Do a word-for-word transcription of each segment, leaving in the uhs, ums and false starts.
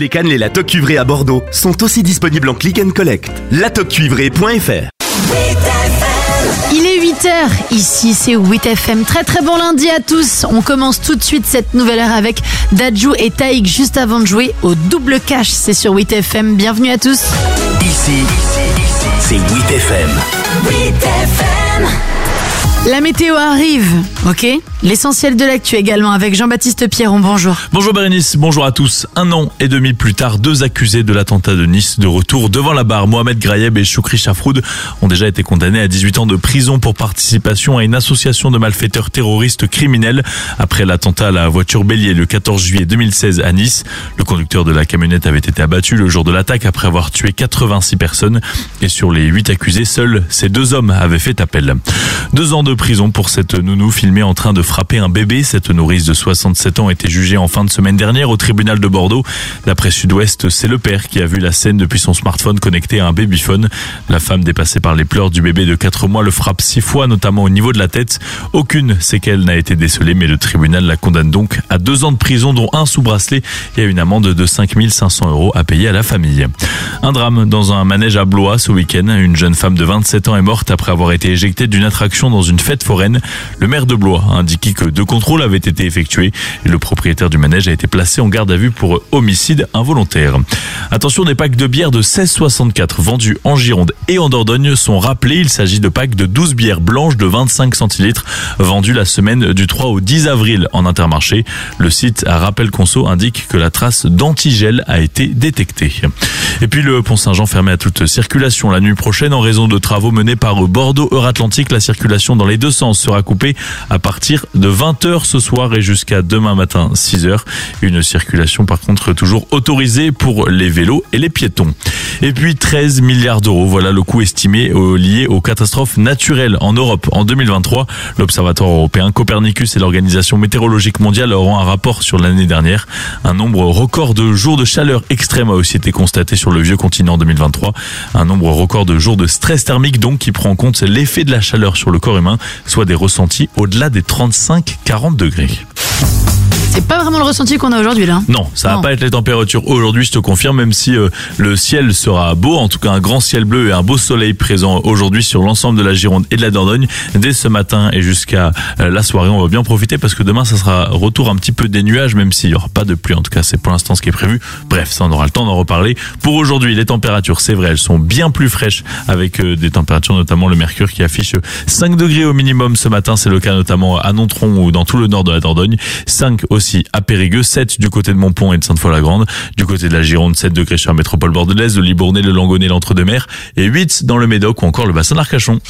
Cannes et la toque cuivrée à Bordeaux sont aussi disponibles en click and collect. la toque cuivrée point f r. Il est huit heures, ici c'est huit F M. Très très bon lundi à tous. On commence tout de suite cette nouvelle heure avec Dadju et Taïk juste avant de jouer au double cash. C'est sur huit F M, bienvenue à tous. Ici, c'est huit F M. huit F M. La météo arrive, ok ? L'essentiel de l'actu également avec Jean-Baptiste Pierron, bonjour. Bonjour Bérénice, bonjour à tous. Un an et demi plus tard, deux accusés de l'attentat de Nice de retour devant la barre. Mohamed Grayeb et Choukri Chafroud ont déjà été condamnés à dix-huit ans de prison pour participation à une association de malfaiteurs terroristes criminels après l'attentat à la voiture bélier le quatorze juillet deux mille seize à Nice. Le conducteur de la camionnette avait été abattu le jour de l'attaque après avoir tué quatre-vingt-six personnes. Et sur les huit accusés, seuls ces deux hommes avaient fait appel. Deux ans de prison pour cette nounou filmée en train de frapper un bébé. Cette nourrice de soixante-sept ans a été jugée en fin de semaine dernière au tribunal de Bordeaux. D'après Sud-Ouest, c'est le père qui a vu la scène depuis son smartphone connecté à un babyphone. La femme, dépassée par les pleurs du bébé de quatre mois, le frappe six fois, notamment au niveau de la tête. Aucune séquelle n'a été décelée, mais le tribunal la condamne donc à deux ans de prison, dont un sous bracelet et à une amende de cinq mille cinq cents euros à payer à la famille. Un drame dans un manège à Blois ce week-end. Une jeune femme de vingt-sept ans est morte après avoir été éjectée d'une attraction dans une fête foraine. Le maire de Blois a indiqué que deux contrôles avaient été effectués et le propriétaire du manège a été placé en garde à vue pour homicide involontaire. Attention, des packs de bière de seize soixante-quatre vendus en Gironde et en Dordogne sont rappelés. Il s'agit de packs de douze bières blanches de vingt-cinq centilitres vendus la semaine du trois au dix avril en Intermarché. Le site à Rappel Conso indique que la trace d'antigel a été détectée. Et puis le pont Saint-Jean fermé à toute circulation la nuit prochaine en raison de travaux menés par Bordeaux-Euratlantique. La circulation dans les deux sens sera coupée à partir de vingt heures ce soir et jusqu'à demain matin six heures. Une circulation par contre toujours autorisée pour les vélos et les piétons. Et puis treize milliards d'euros, voilà le coût estimé lié aux catastrophes naturelles en Europe en deux mille vingt-trois. L'Observatoire européen Copernicus et l'Organisation météorologique mondiale auront un rapport sur l'année dernière. Un nombre record de jours de chaleur extrême a aussi été constaté sur le vieux continent en deux mille vingt-trois. Un nombre record de jours de stress thermique donc qui prend en compte l'effet de la chaleur sur le corps humain, soit des ressentis au-delà des trente-cinq à quarante degrés. C'est pas vraiment le ressenti qu'on a aujourd'hui là. Non, ça va pas être les températures aujourd'hui, je te confirme, même si euh, le ciel sera beau, en tout cas un grand ciel bleu et un beau soleil présent aujourd'hui sur l'ensemble de la Gironde et de la Dordogne. Dès ce matin et jusqu'à euh, la soirée, on va bien profiter parce que demain ça sera retour un petit peu des nuages, même s'il y aura pas de pluie, en tout cas c'est pour l'instant ce qui est prévu. Bref, ça on aura le temps d'en reparler. Pour aujourd'hui, les températures, c'est vrai, elles sont bien plus fraîches avec euh, des températures, notamment le mercure qui affiche cinq degrés au minimum ce matin, c'est le cas notamment à Nontron ou dans tout le nord de la Dordogne. cinq aussi à Périgueux, sept du côté de Montpont et de Sainte-Foy-la-Grande, du côté de la Gironde, sept degrés sur la métropole bordelaise, le Libournais, le Langonnet, l'Entre-deux-Mers et huit dans le Médoc ou encore le bassin d'Arcachon.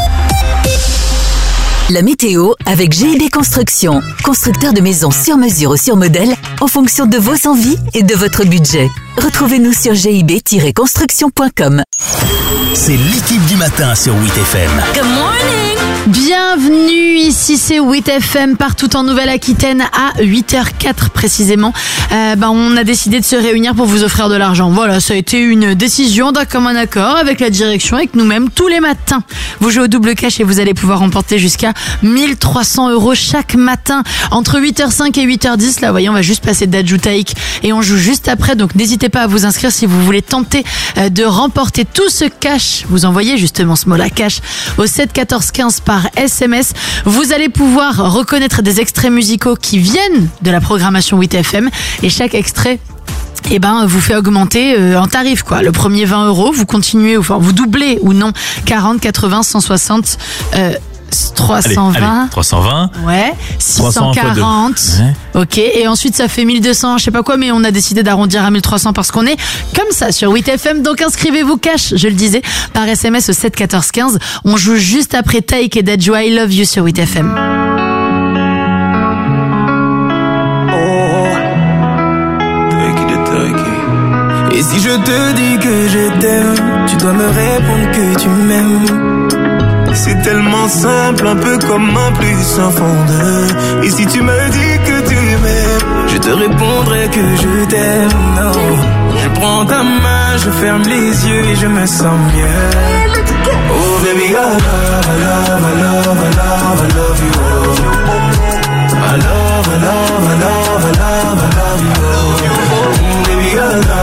La météo avec G I B Construction, constructeur de maisons sur mesure ou sur modèle en fonction de vos envies et de votre budget. Retrouvez-nous sur G I B tiret construction point com. C'est l'équipe du matin sur huit F M. Good morning. Bienvenue, ici c'est huit F M partout en Nouvelle-Aquitaine à huit heures quatre précisément. Euh, ben, on a décidé de se réunir pour vous offrir de l'argent. Voilà, ça a été une décision d'un commun accord avec la direction, avec nous-mêmes tous les matins. Vous jouez au double cash et vous allez pouvoir remporter jusqu'à mille trois cents euros chaque matin entre huit heures cinq et huit heures dix. Là, voyez, on va juste passer Dadju Taïk et on joue juste après. Donc n'hésitez pas à vous inscrire si vous voulez tenter de remporter tout ce cash. Vous envoyez justement ce mot-là, cash, au sept quatorze quinze par S M S. Vous allez pouvoir reconnaître des extraits musicaux qui viennent de la programmation huit F M et chaque extrait eh ben, vous fait augmenter euh, en tarif, quoi. Le premier vingt euros, vous continuez, enfin, vous doublez ou non, quarante, quatre-vingts, cent soixante, euh, trois cent vingt. Allez, allez, trois cent vingt. Ouais. six cent quarante. Ouais. Ok. Et ensuite, ça fait mille deux cents, je sais pas quoi, mais on a décidé d'arrondir à mille trois cents parce qu'on est comme ça sur huit F M. Donc, inscrivez-vous cash, je le disais, par S M S au sept quatorze quinze. On joue juste après Taïk et Dadju I Love You sur huit F M. Et si je te dis que je t'aime, tu dois me répondre que tu m'aimes. C'est tellement simple, un peu comme un plus sans fond. Et si tu me dis que tu m'aimes, je te répondrai que je t'aime. Non, je prends ta main, je ferme les yeux et je me sens mieux. Oh baby, I love, I love, I love, I love, I love you. I love, I love, I love, I love, I love you. Baby, I love.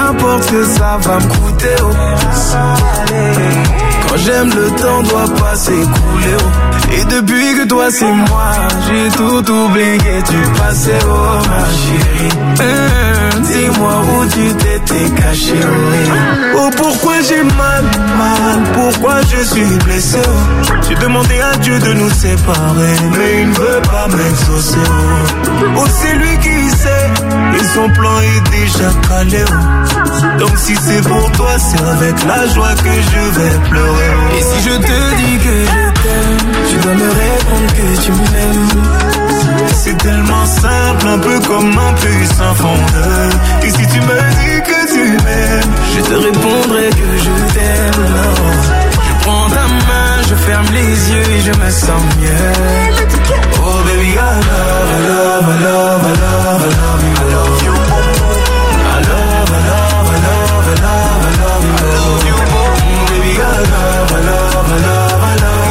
importe ce que ça va me coûter, oh. Quand j'aime, le temps doit pas s'écouler, oh. Et depuis que toi c'est moi, j'ai tout oublié du passé, oh ma chérie. Mmh, dis-moi où tu t'étais caché, oh. Oh, pourquoi j'ai mal, mal, pourquoi je suis blessé, oh. J'ai demandé à Dieu de nous séparer, mais il ne veut pas m'exaucer, oh. Oh, c'est lui qui sait, et son plan est déjà calé, oh. Donc si c'est pour toi, c'est avec la joie que je vais pleurer, oh. Et si je te dis que je t'aime, tu dois me répondre que tu m'aimes. C'est tellement simple, un peu comme un puissant fondeur. Et si tu me dis que tu m'aimes, je te répondrai que je t'aime. Je prends ta main, je ferme les yeux et je me sens mieux. Oh baby, I love, I love, I love, I love, I love you, I love you. I love, I love, I love, I love, I love you, I love you. Baby, I love, I love, I love, I love.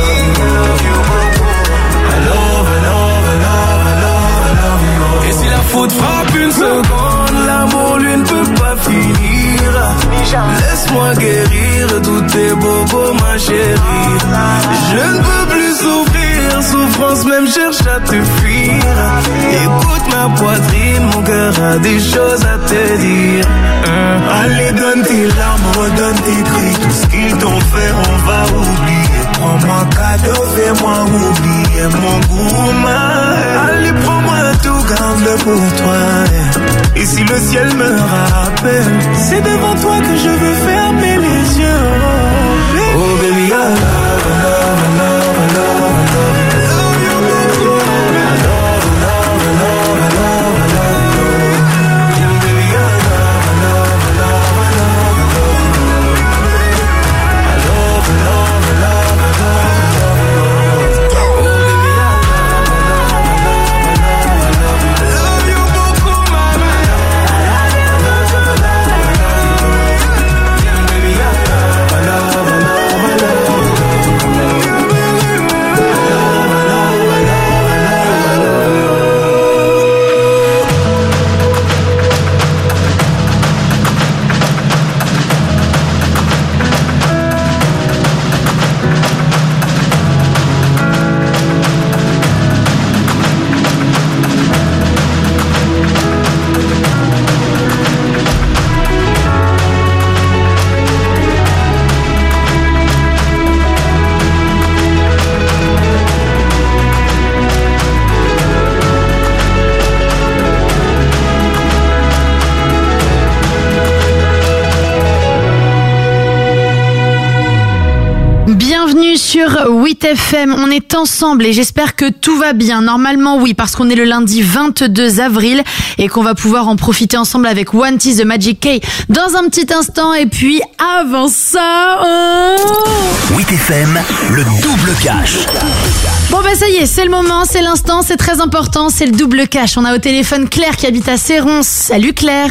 Et si la faute frappe une seconde, l'amour lui ne peut pas finir. Laisse-moi guérir tous tes bobos, ma chérie. Je ne peux plus souffrir, souffrance même cherche à te fuir. Écoute ma poitrine, mon cœur a des choses à te dire. hein. Allez, donne tes larmes, redonne tes cris. Tout ce qu'ils t'ont fait, on va oublier. Prends-moi cadeau, fais-moi oublier mon gourmand. Allez, prends-moi tout, garde-le pour toi. Et si le ciel me rappelle, c'est devant toi que je veux fermer les yeux. Oh baby, I love, I love, I love, I love, I love you. I love, I love, I love, I love, I love you. Baby, I love, I love, I love, I love, I love you. I love, I love, I love, I love, I love you. Oh baby, I love, I love, I love, I love, I love you. I love you beaucoup, mama. I love, I love, I love, I love you. Baby, I love, I love, I love, I love, I love you. Bienvenue sur huit F M, on est ensemble et j'espère que tout va bien. Normalement oui, parce qu'on est le lundi vingt-deux avril et qu'on va pouvoir en profiter ensemble avec One T The Magic K dans un petit instant. Et puis avant ça, oh huit F M, le double cash. Bon bah ça y est, c'est le moment, c'est l'instant, c'est très important, c'est le double cash. On a au téléphone Claire qui habite à Céron. Salut Claire.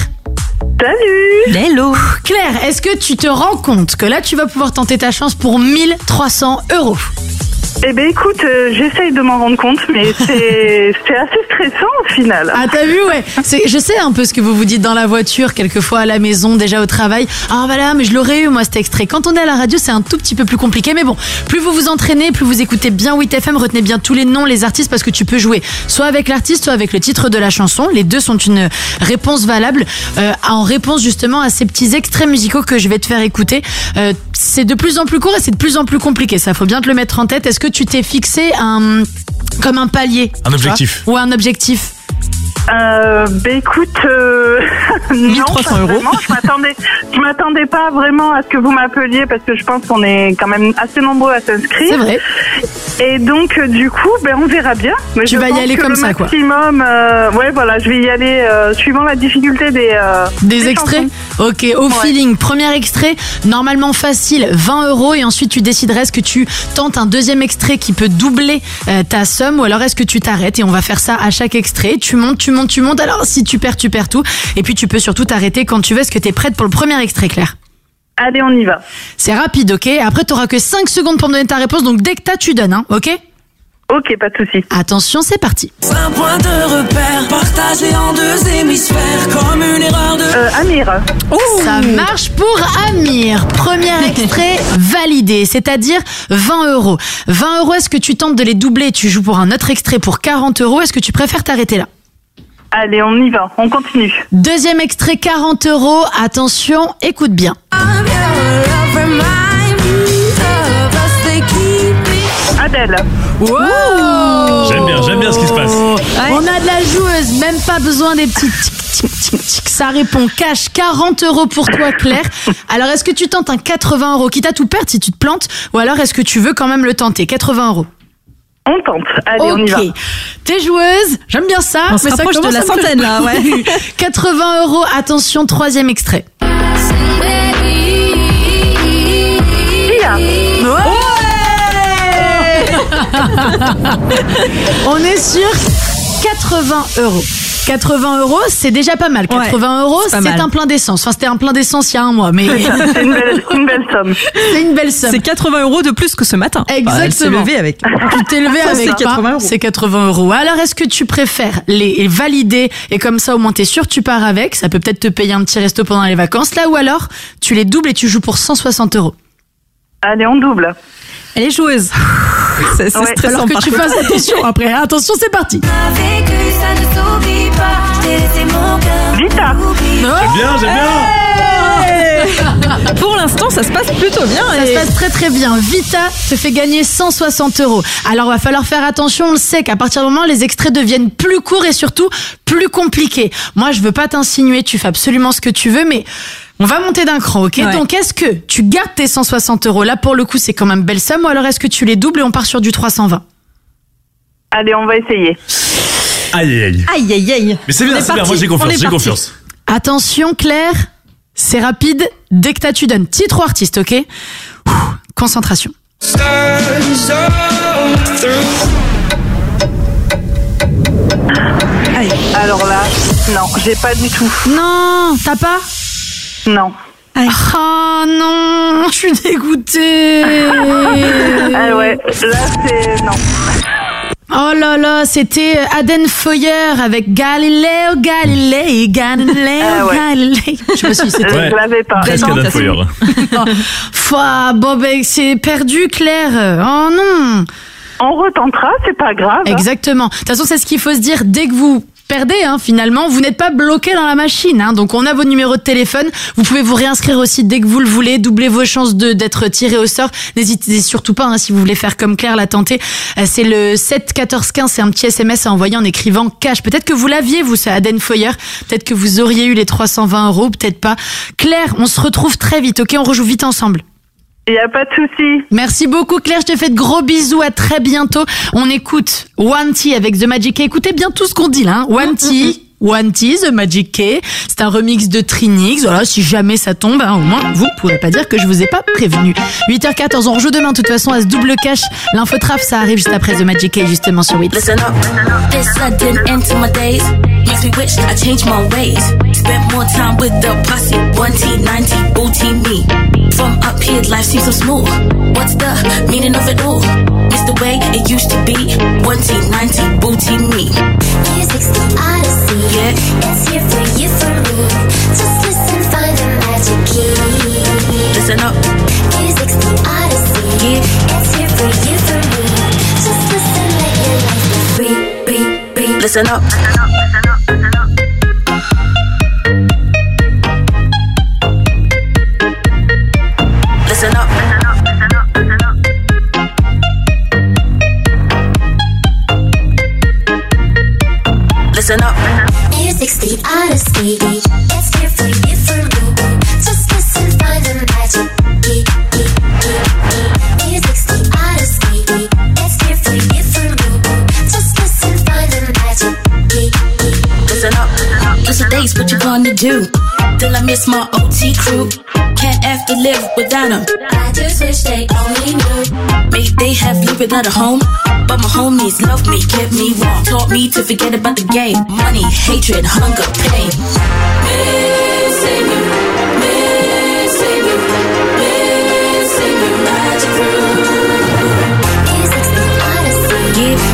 Salut. Hello. Claire, est-ce que tu te rends compte que là tu vas pouvoir tenter ta chance pour mille trois cents euros? Eh ben écoute, euh, j'essaye de m'en rendre compte, mais c'est c'est assez stressant au final. Ah t'as vu, ouais. C'est, je sais un peu ce que vous vous dites dans la voiture, quelquefois à la maison, déjà au travail. Ah voilà, mais je l'aurais eu moi cet extrait. Quand on est à la radio, c'est un tout petit peu plus compliqué, mais bon, plus vous vous entraînez, plus vous écoutez bien huit F M, retenez bien tous les noms, les artistes, parce que tu peux jouer soit avec l'artiste, soit avec le titre de la chanson. Les deux sont une réponse valable. Euh, en réponse justement à ces petits extraits musicaux que je vais te faire écouter, euh, c'est de plus en plus court et c'est de plus en plus compliqué. Ça, faut bien te le mettre en tête. Est-ce que tu t'es fixé un comme un palier, un objectif ou un objectif? Euh, bah écoute, euh, mille trois cents euros. Vraiment, je m'attendais, je m'attendais pas vraiment à ce que vous m'appeliez parce que je pense qu'on est quand même assez nombreux à s'inscrire. C'est vrai. Et donc euh, du coup, ben on verra bien. Mais tu je vas pense y aller que comme le ça, quoi. Maximum, euh, ouais, voilà, je vais y aller euh, suivant la difficulté des euh, des, des extraits. chansons. Ok, au Ouais. feeling. Premier extrait, normalement facile, vingt euros, et ensuite tu déciderais est-ce que tu tentes un deuxième extrait qui peut doubler euh, ta somme, ou alors est-ce que tu t'arrêtes, et on va faire ça à chaque extrait. Tu montes, tu montes, tu montes. Alors si tu perds, tu perds tout. Et puis tu peux surtout t'arrêter quand tu veux. Est-ce que tu es prête pour le premier extrait, Claire? Allez, on y va. C'est rapide, ok? Après, tu n'auras que cinq secondes pour me donner ta réponse, donc dès que t'as, tu donnes, hein, ok? Ok, pas de souci. Attention, c'est parti. Un point de repère partagé en deux hémisphères comme une erreur de... Euh, Amir. Ça marche pour Amir. Premier extrait validé, c'est-à-dire vingt euros. vingt euros, est-ce que tu tentes de les doubler et tu joues pour un autre extrait pour quarante euros? Est-ce que tu préfères t'arrêter là? Allez, on y va, on continue. Deuxième extrait, quarante euros. Attention, écoute bien. Adèle. Wow. J'aime bien, j'aime bien ce qui se passe. Ouais. On a de la joueuse, même pas besoin des petits tic tic tic tic. Ça répond cash, quarante euros pour toi, Claire. Alors, est-ce que tu tentes un quatre-vingts euros, quitte à tout perdre si tu te plantes, ou alors est-ce que tu veux quand même le tenter? quatre-vingts euros. On tente. Allez, okay. on y va. T'es joueuse, j'aime bien ça. On se mais ça rapproche de la centaine là, ouais. quatre-vingts euros, attention, troisième extrait. Sia. On est sur quatre-vingts euros. quatre-vingts euros, c'est déjà pas mal. quatre-vingts euros, c'est, c'est un plein d'essence. Enfin, c'était un plein d'essence il y a un mois, mais c'est une belle, une belle somme. C'est une belle somme. C'est quatre-vingts euros de plus que ce matin. Exactement. Bah, elle s'est levée avec. Tu t'es levé Ça, avec c'est quatre-vingts euros. C'est quatre-vingts euros. Alors, est-ce que tu préfères les valider et comme ça, au moins, t'es sûr, tu pars avec. Ça peut peut-être te payer un petit resto pendant les vacances, là, ou alors, tu les doubles et tu joues pour cent soixante euros. Allez, on double. Elle est joueuse. C'est, c'est ouais. stressant. Alors que tu fasses attention après. Attention, c'est parti. Vita. J'aime bien, j'aime bien. Pour l'instant, ça se passe plutôt bien. Ça et... se passe très très bien. Vita te fait gagner cent soixante euros. Alors, va falloir faire attention. On le sait qu'à partir du moment où les extraits deviennent plus courts et surtout plus compliqués. Moi, je veux pas t'insinuer. Tu fais absolument ce que tu veux, mais on va monter d'un cran, ok? Ouais. Donc, est-ce que tu gardes tes cent soixante euros? Là, pour le coup, c'est quand même belle somme. Ou alors, est-ce que tu les doubles et on part sur du trois cent vingt? Allez, on va essayer. Aïe, aïe. Aïe, aïe, aïe. Mais c'est bien, On est c'est bien. parti. Moi, j'ai On confiance, est j'ai parti. confiance. Attention, Claire. C'est rapide. Dès que t'as, tu donnes. Titre ou artiste, ok? Ouh, concentration. Aïe. Alors là, non, j'ai pas du tout. Non, t'as pas? Non. Ah non, je suis dégoûtée. Ah ouais, là c'est... non. Oh là là, c'était Aden Foyer avec Galileo, Galilei, Galileo, Ah ouais. Galilei. Je me suis dit, c'était... Je Ouais. l'avais pas. Presque Adam Foyer. Fouah, bon ben c'est perdu, Claire. Oh non. On retentera, c'est pas grave. Exactement. De toute façon, c'est ce qu'il faut se dire dès que vous perdez, hein, finalement, vous n'êtes pas bloqué dans la machine, hein. Donc on a vos numéros de téléphone, vous pouvez vous réinscrire aussi dès que vous le voulez, doubler vos chances de d'être tiré au sort. N'hésitez surtout pas, hein, si vous voulez faire comme Claire, la tenter. Euh, c'est le sept quatorze quinze, c'est un petit S M S à envoyer en écrivant cash. Peut-être que vous l'aviez, vous, c'est Aden Foyer. Peut-être que vous auriez eu les trois cent vingt euros, peut-être pas. Claire, on se retrouve très vite, ok? On rejoue vite ensemble. Il n'y a pas de souci. Merci beaucoup, Claire. Je te fais de gros bisous. À très bientôt. On écoute One T avec The Magic K. Écoutez bien tout ce qu'on dit là. Hein. One T, One T, The Magic K. C'est un remix de Trinix. Voilà, si jamais ça tombe, hein, au moins vous pourrez pas dire que je vous ai pas prévenu. huit heures quatorze, on rejoue demain de toute façon à ce double cash. L'infotraf, ça arrive juste après The Magic K, justement sur huit. Listen up. This sudden end to my days makes me wish I changed my ways. Spent more time with the posse. one T, ninety, booty me. From up here, life seems so smooth. What's the meaning of it all? It's the way it used to be. one T, ninety, booty me. Music's the odyssey. Yeah. It's here for you, for me. Just listen, find the magic key. Listen up. Music's the odyssey. Yeah. It's here for you, for me. Just listen, let your life be free, free, free. Listen up. Listen up. Listen up. Music's the odyssey. It's here for you, for me. Just listen, find the magic key. Music's the odyssey. It's here for you, for me. Just listen, find the magic key. Listen up. Just a days, what you gonna do? Till I miss my O T crew. Can't have to live without them. I just wish they only knew. Maybe they have lived without a home, but my homies love me, get me wrong. Taught me to forget about the game. Money, hatred, hunger, pain. Missing you, missing you, missing you, magic room. Music's the odyssey. Yeah.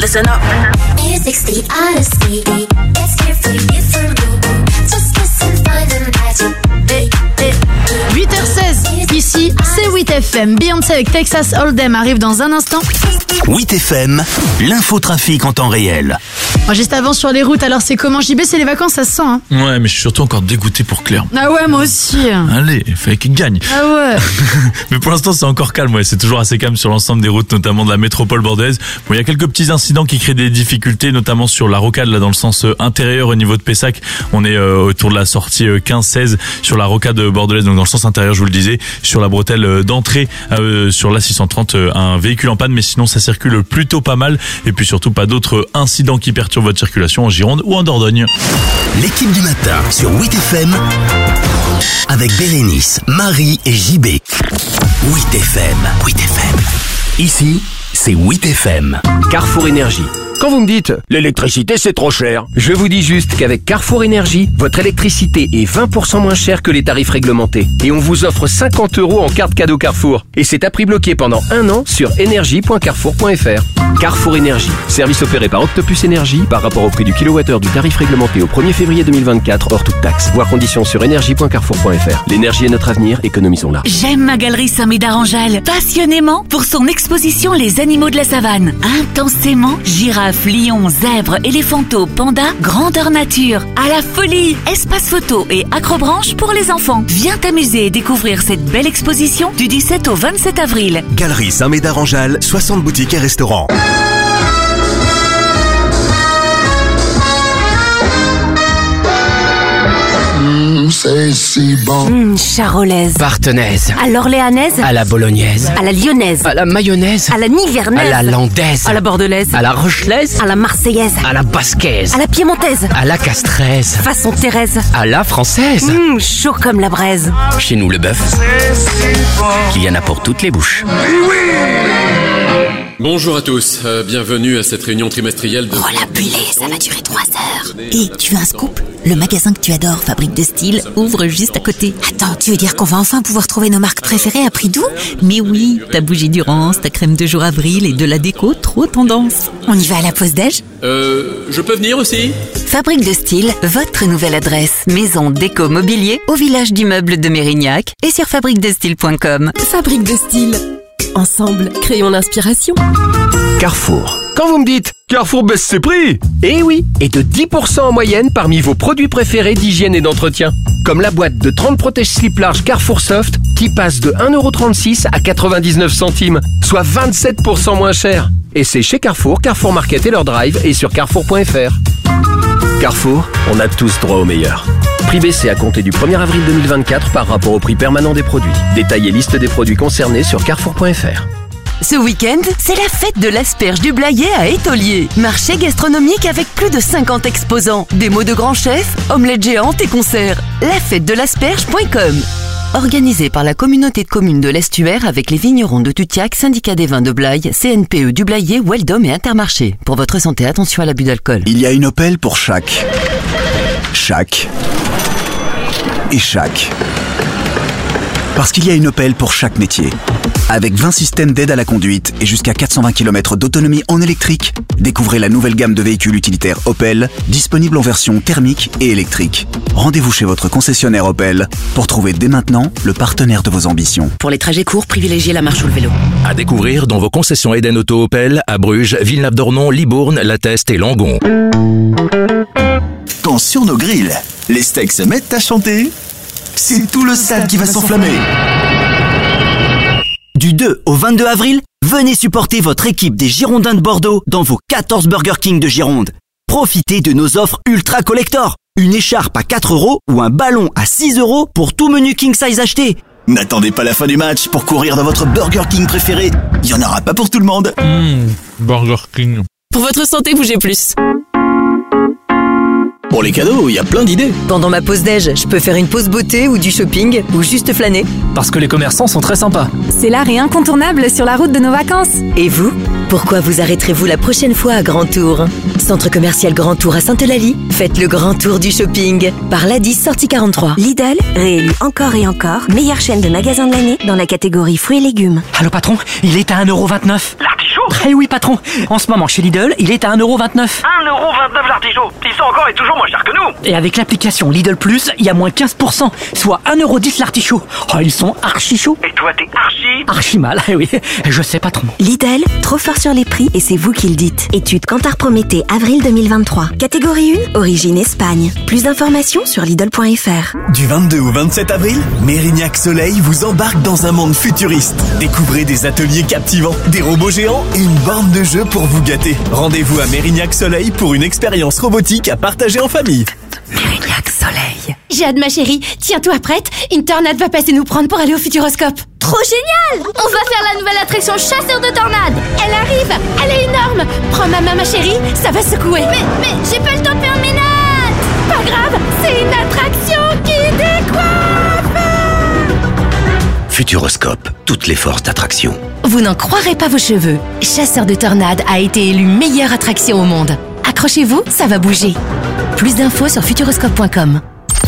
listen up. Music's the odyssey. It's here for you, for you. Just listen, find the magic. Hey, hey. huit heures seize, ici c'est huit F M. Beyoncé avec Texas Hold'em arrive dans un instant. huit F M, l'infotrafic en temps réel. Moi, juste avant sur les routes, alors c'est comment J B, c'est les vacances, ça se sent hein. Ouais, mais je suis surtout encore dégoûté pour Claire. Ah ouais, moi aussi. Allez, il fallait qu'il gagne. Ah ouais. Mais pour l'instant, c'est encore calme. Ouais, c'est toujours assez calme sur l'ensemble des routes, notamment de la métropole bordelaise. Bon, il y a quelques petits incidents qui créent des difficultés, notamment sur la rocade, là, dans le sens euh, intérieur au niveau de Pessac. On est euh, autour de la sortie euh, quinze seize sur la rocade bordelaise, donc dans le sens intérieur, je vous le disais, sur la bretelle euh, d'entrée euh, sur la six cent trente, euh, un véhicule en panne, mais sinon ça circule plutôt pas mal. Et puis surtout, pas d'autres incidents qui perturbent votre circulation en Gironde ou en Dordogne. L'équipe du matin sur huit F M avec Bérénice, Marie et J B. huit F M, huit F M. Ici, c'est huit F M. Carrefour Énergie. Quand vous me dites « l'électricité c'est trop cher », je vous dis juste qu'avec Carrefour Énergie, votre électricité est vingt pour cent moins chère que les tarifs réglementés. Et on vous offre cinquante euros en carte cadeau Carrefour. Et c'est à prix bloqué pendant un an sur énergie point carrefour point f r. Carrefour Énergie, service opéré par Octopus Énergie par rapport au prix du kilowattheure du tarif réglementé au premier février deux mille vingt-quatre hors toute taxe. Voir conditions sur énergie point carrefour point f r. L'énergie est notre avenir, économisons-la. J'aime ma galerie Saint-Médard-en-Jalles passionnément pour son exposition Les animaux de la savane. Intensément, girafes, lions, zèbres, éléphantos, pandas, grandeur nature. À la folie, espace photo et acrobranche pour les enfants. Viens t'amuser et découvrir cette belle exposition du dix-sept au vingt-sept avril. Galerie Saint-Médard-en-Jalles, soixante boutiques et restaurants. C'est si bon. Mmh, charolaise. Partenaise. À l'orléanaise. À la bolognaise. À la lyonnaise. À la mayonnaise. À la nivernaise. À la landaise. À la bordelaise. À la rochelaise. À la marseillaise. À la basquaise. À la piémontaise. À la castraise. Façon Thérèse. À la française. Mmh, chaud comme la braise. Chez nous, le bœuf, il y en a pour toutes les bouches. Bonjour à tous, euh, bienvenue à cette réunion trimestrielle de... Oh la bulle, ça va durer trois heures. Et tu veux un scoop? Le magasin que tu adores, Fabrique de Style, ouvre juste à côté. Attends, tu veux dire qu'on va enfin pouvoir trouver nos marques préférées à prix doux? Mais oui, ta bougie Durance, ta crème de jour avril et de la déco trop tendance. On y va à la pause déj? Euh, je peux venir aussi? Fabrique de Style, votre nouvelle adresse. Maison, déco, mobilier, au village du meuble de Mérignac et sur fabrique de style point com. Fabrique de Style. Ensemble, créons l'inspiration. Carrefour. Quand vous me dites Carrefour baisse ses prix, eh oui, et de dix pour cent en moyenne parmi vos produits préférés d'hygiène et d'entretien. Comme la boîte de trente protège-slip large Carrefour Soft qui passe de un euro trente-six à quatre-vingt-dix-neuf centimes, soit vingt-sept pour cent moins cher. Et c'est chez Carrefour, Carrefour Market et leur drive et sur carrefour point f r. Carrefour, on a tous droit au meilleur. Prix baissé à compter du premier avril deux mille vingt-quatre par rapport au prix permanent des produits. Détail et liste des produits concernés sur carrefour point f r. Ce week-end, c'est la fête de l'asperge du Blayais à Étolier. Marché gastronomique avec plus de cinquante exposants. Démos de grands chefs, omelettes géantes et concerts. la fête de l'asperge point com. Organisé par la communauté de communes de l'Estuaire avec les vignerons de Tutiac, syndicat des vins de Blaye, C N P E du Blayais, Weldom et Intermarché. Pour votre santé, attention à l'abus d'alcool. Il y a une Opel pour chaque. Chaque. Et chaque. Parce qu'il y a une Opel pour chaque métier. Avec vingt systèmes d'aide à la conduite et jusqu'à quatre cent vingt kilomètres d'autonomie en électrique, découvrez la nouvelle gamme de véhicules utilitaires Opel, disponible en version thermique et électrique. Rendez-vous chez votre concessionnaire Opel pour trouver dès maintenant le partenaire de vos ambitions. Pour les trajets courts, privilégiez la marche ou le vélo. À découvrir dans vos concessions Eden Auto Opel à Bruges, Villeneuve-d'Ornon, Libourne, La Teste et Langon. Quand sur nos grilles, les steaks se mettent à chanter, c'est tout le stade qui va s'enflammer. Du deux au vingt-deux avril, venez supporter votre équipe des Girondins de Bordeaux dans vos quatorze Burger King de Gironde. Profitez de nos offres ultra collector. Une écharpe à quatre euros ou un ballon à six euros pour tout menu king size acheté. N'attendez pas la fin du match pour courir dans votre Burger King préféré. Il n'y en aura pas pour tout le monde. Mmh, Burger King. Pour votre santé, bougez plus. Pour les cadeaux, il y a plein d'idées. Pendant ma pause déj, je peux faire une pause beauté ou du shopping ou juste flâner. Parce que les commerçants sont très sympas. C'est l'arrêt incontournable sur la route de nos vacances. Et vous? Pourquoi vous arrêterez-vous la prochaine fois à Grand Tour? Centre commercial Grand Tour à Sainte-Eulalie. Faites le grand tour du shopping. Par l'A dix, sortie quarante-trois. Lidl, réélu encore et encore, meilleure chaîne de magasins de l'année dans la catégorie fruits et légumes. Allô patron, il est à un euro vingt-neuf. L'artichaut, Eh oui, patron. En ce moment, chez Lidl, il est à un euro vingt-neuf. un euro vingt-neuf l'artichaut. Ils sont encore et toujours moins chers que nous. Et avec l'application Lidl Plus, il y a moins quinze pour cent, soit un euro dix l'artichaut. Oh, ils sont archi chauds. Et toi, t'es archi... Archi mal, eh oui. Je sais, patron. Lidl, trop fort sur les prix et c'est vous qui le dites. Étude Kantar Prométhée, avril deux mille vingt-trois. Catégorie un, origine Espagne. Plus d'informations sur Lidl point F R. Du vingt-deux au vingt-sept avril, Mérignac Soleil vous embarque dans un monde futuriste. Découvrez des ateliers captivants, des robots géants et une borne de jeu pour vous gâter. Rendez-vous à Mérignac Soleil pour une expérience robotique à partager en famille. Mérignac Soleil. J'ai hâte, ma chérie. Tiens-toi prête, une tornade va passer nous prendre pour aller au Futuroscope. Trop génial! On va faire la nouvelle attraction chasseur de tornades. Elle arrive, elle est énorme. Prends ma main, ma chérie, ça va secouer. Mais, mais, j'ai pas le temps de faire mes notes. Pas grave, c'est une attraction qui décoiffe. Futuroscope, toutes les forces d'attraction. Vous n'en croirez pas vos cheveux. Chasseur de tornades a été élu meilleure attraction au monde. Accrochez-vous, ça va bouger. Plus d'infos sur futuroscope point com.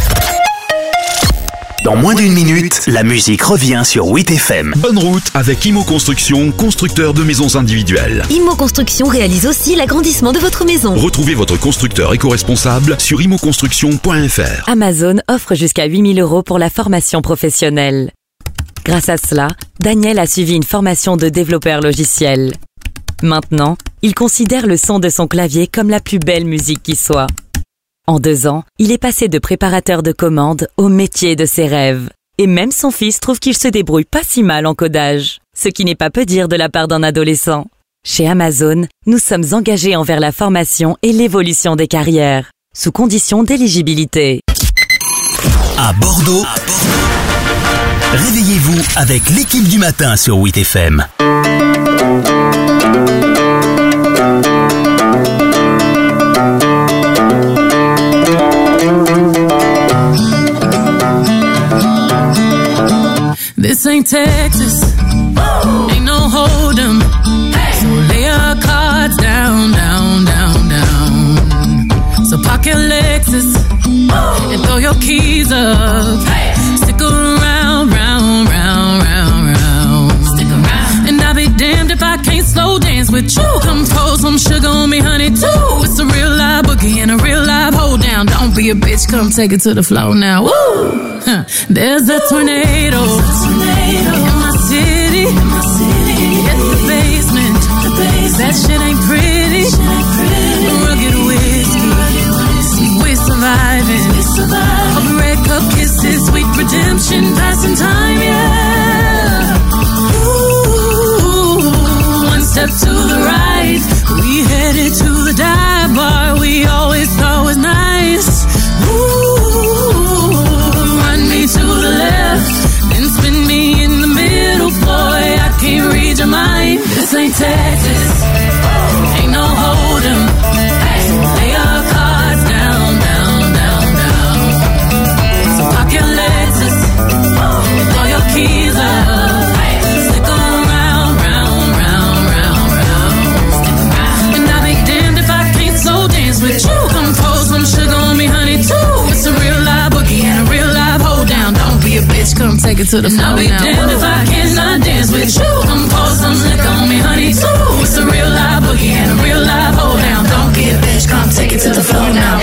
Dans moins d'une minute, la musique revient sur huit F M. Bonne route avec Imo Construction, constructeur de maisons individuelles. Imo Construction réalise aussi l'agrandissement de votre maison. Retrouvez votre constructeur éco-responsable sur imo construction point F R. Amazon offre jusqu'à huit mille euros pour la formation professionnelle. Grâce à cela, Daniel a suivi une formation de développeur logiciel. Maintenant, il considère le son de son clavier comme la plus belle musique qui soit. En deux ans, il est passé de préparateur de commandes au métier de ses rêves. Et même son fils trouve qu'il se débrouille pas si mal en codage. Ce qui n'est pas peu dire de la part d'un adolescent. Chez Amazon, nous sommes engagés envers la formation et l'évolution des carrières, sous condition d'éligibilité. À Bordeaux, à Bordeaux. Réveillez-vous avec l'équipe du matin sur huit F M. This ain't Texas, ain't no hold'em. So lay your cards down, down, down, down. So park your Lexus and throw your keys up. Stick around, round, round, round, round. Stick around. And I'll be damned if I can't slow dance with you. Come pour some sugar on me, honey, too. It's a real live boogie and a real live hold down. Don't be a bitch, come take it to the floor now. Woo! Huh. There's a tornado, tornado in my city. In my city. Hit the basement. The basement. That shit ain't pretty. Shit ain't pretty. Rugged whiskey. whiskey. We're surviving. We're surviving. Of red cup kisses, sweet redemption, passing time, yeah. Ooh, one step to the right, we headed to the dive bar we always thought was nice. Ooh, to the left, then spin me in the middle, boy, I can't read your mind. This ain't Texas, ain't no hold'em. So lay your cards down, down, down, down. So park your Lexus, throw your keys up. Stick around, round, round, round, round. And I'll be damned if I can't slow dance with you. Come pour some sugar on me, honey, too. It's a real live boogie and a real live hold down. Don't be a bitch, come take it to the floor now. I'll be damned if I cannot dance with you. Come pour some liquor on me, honey, too. It's a real live boogie and a real live hold down. Don't be a bitch, come take it to the floor now.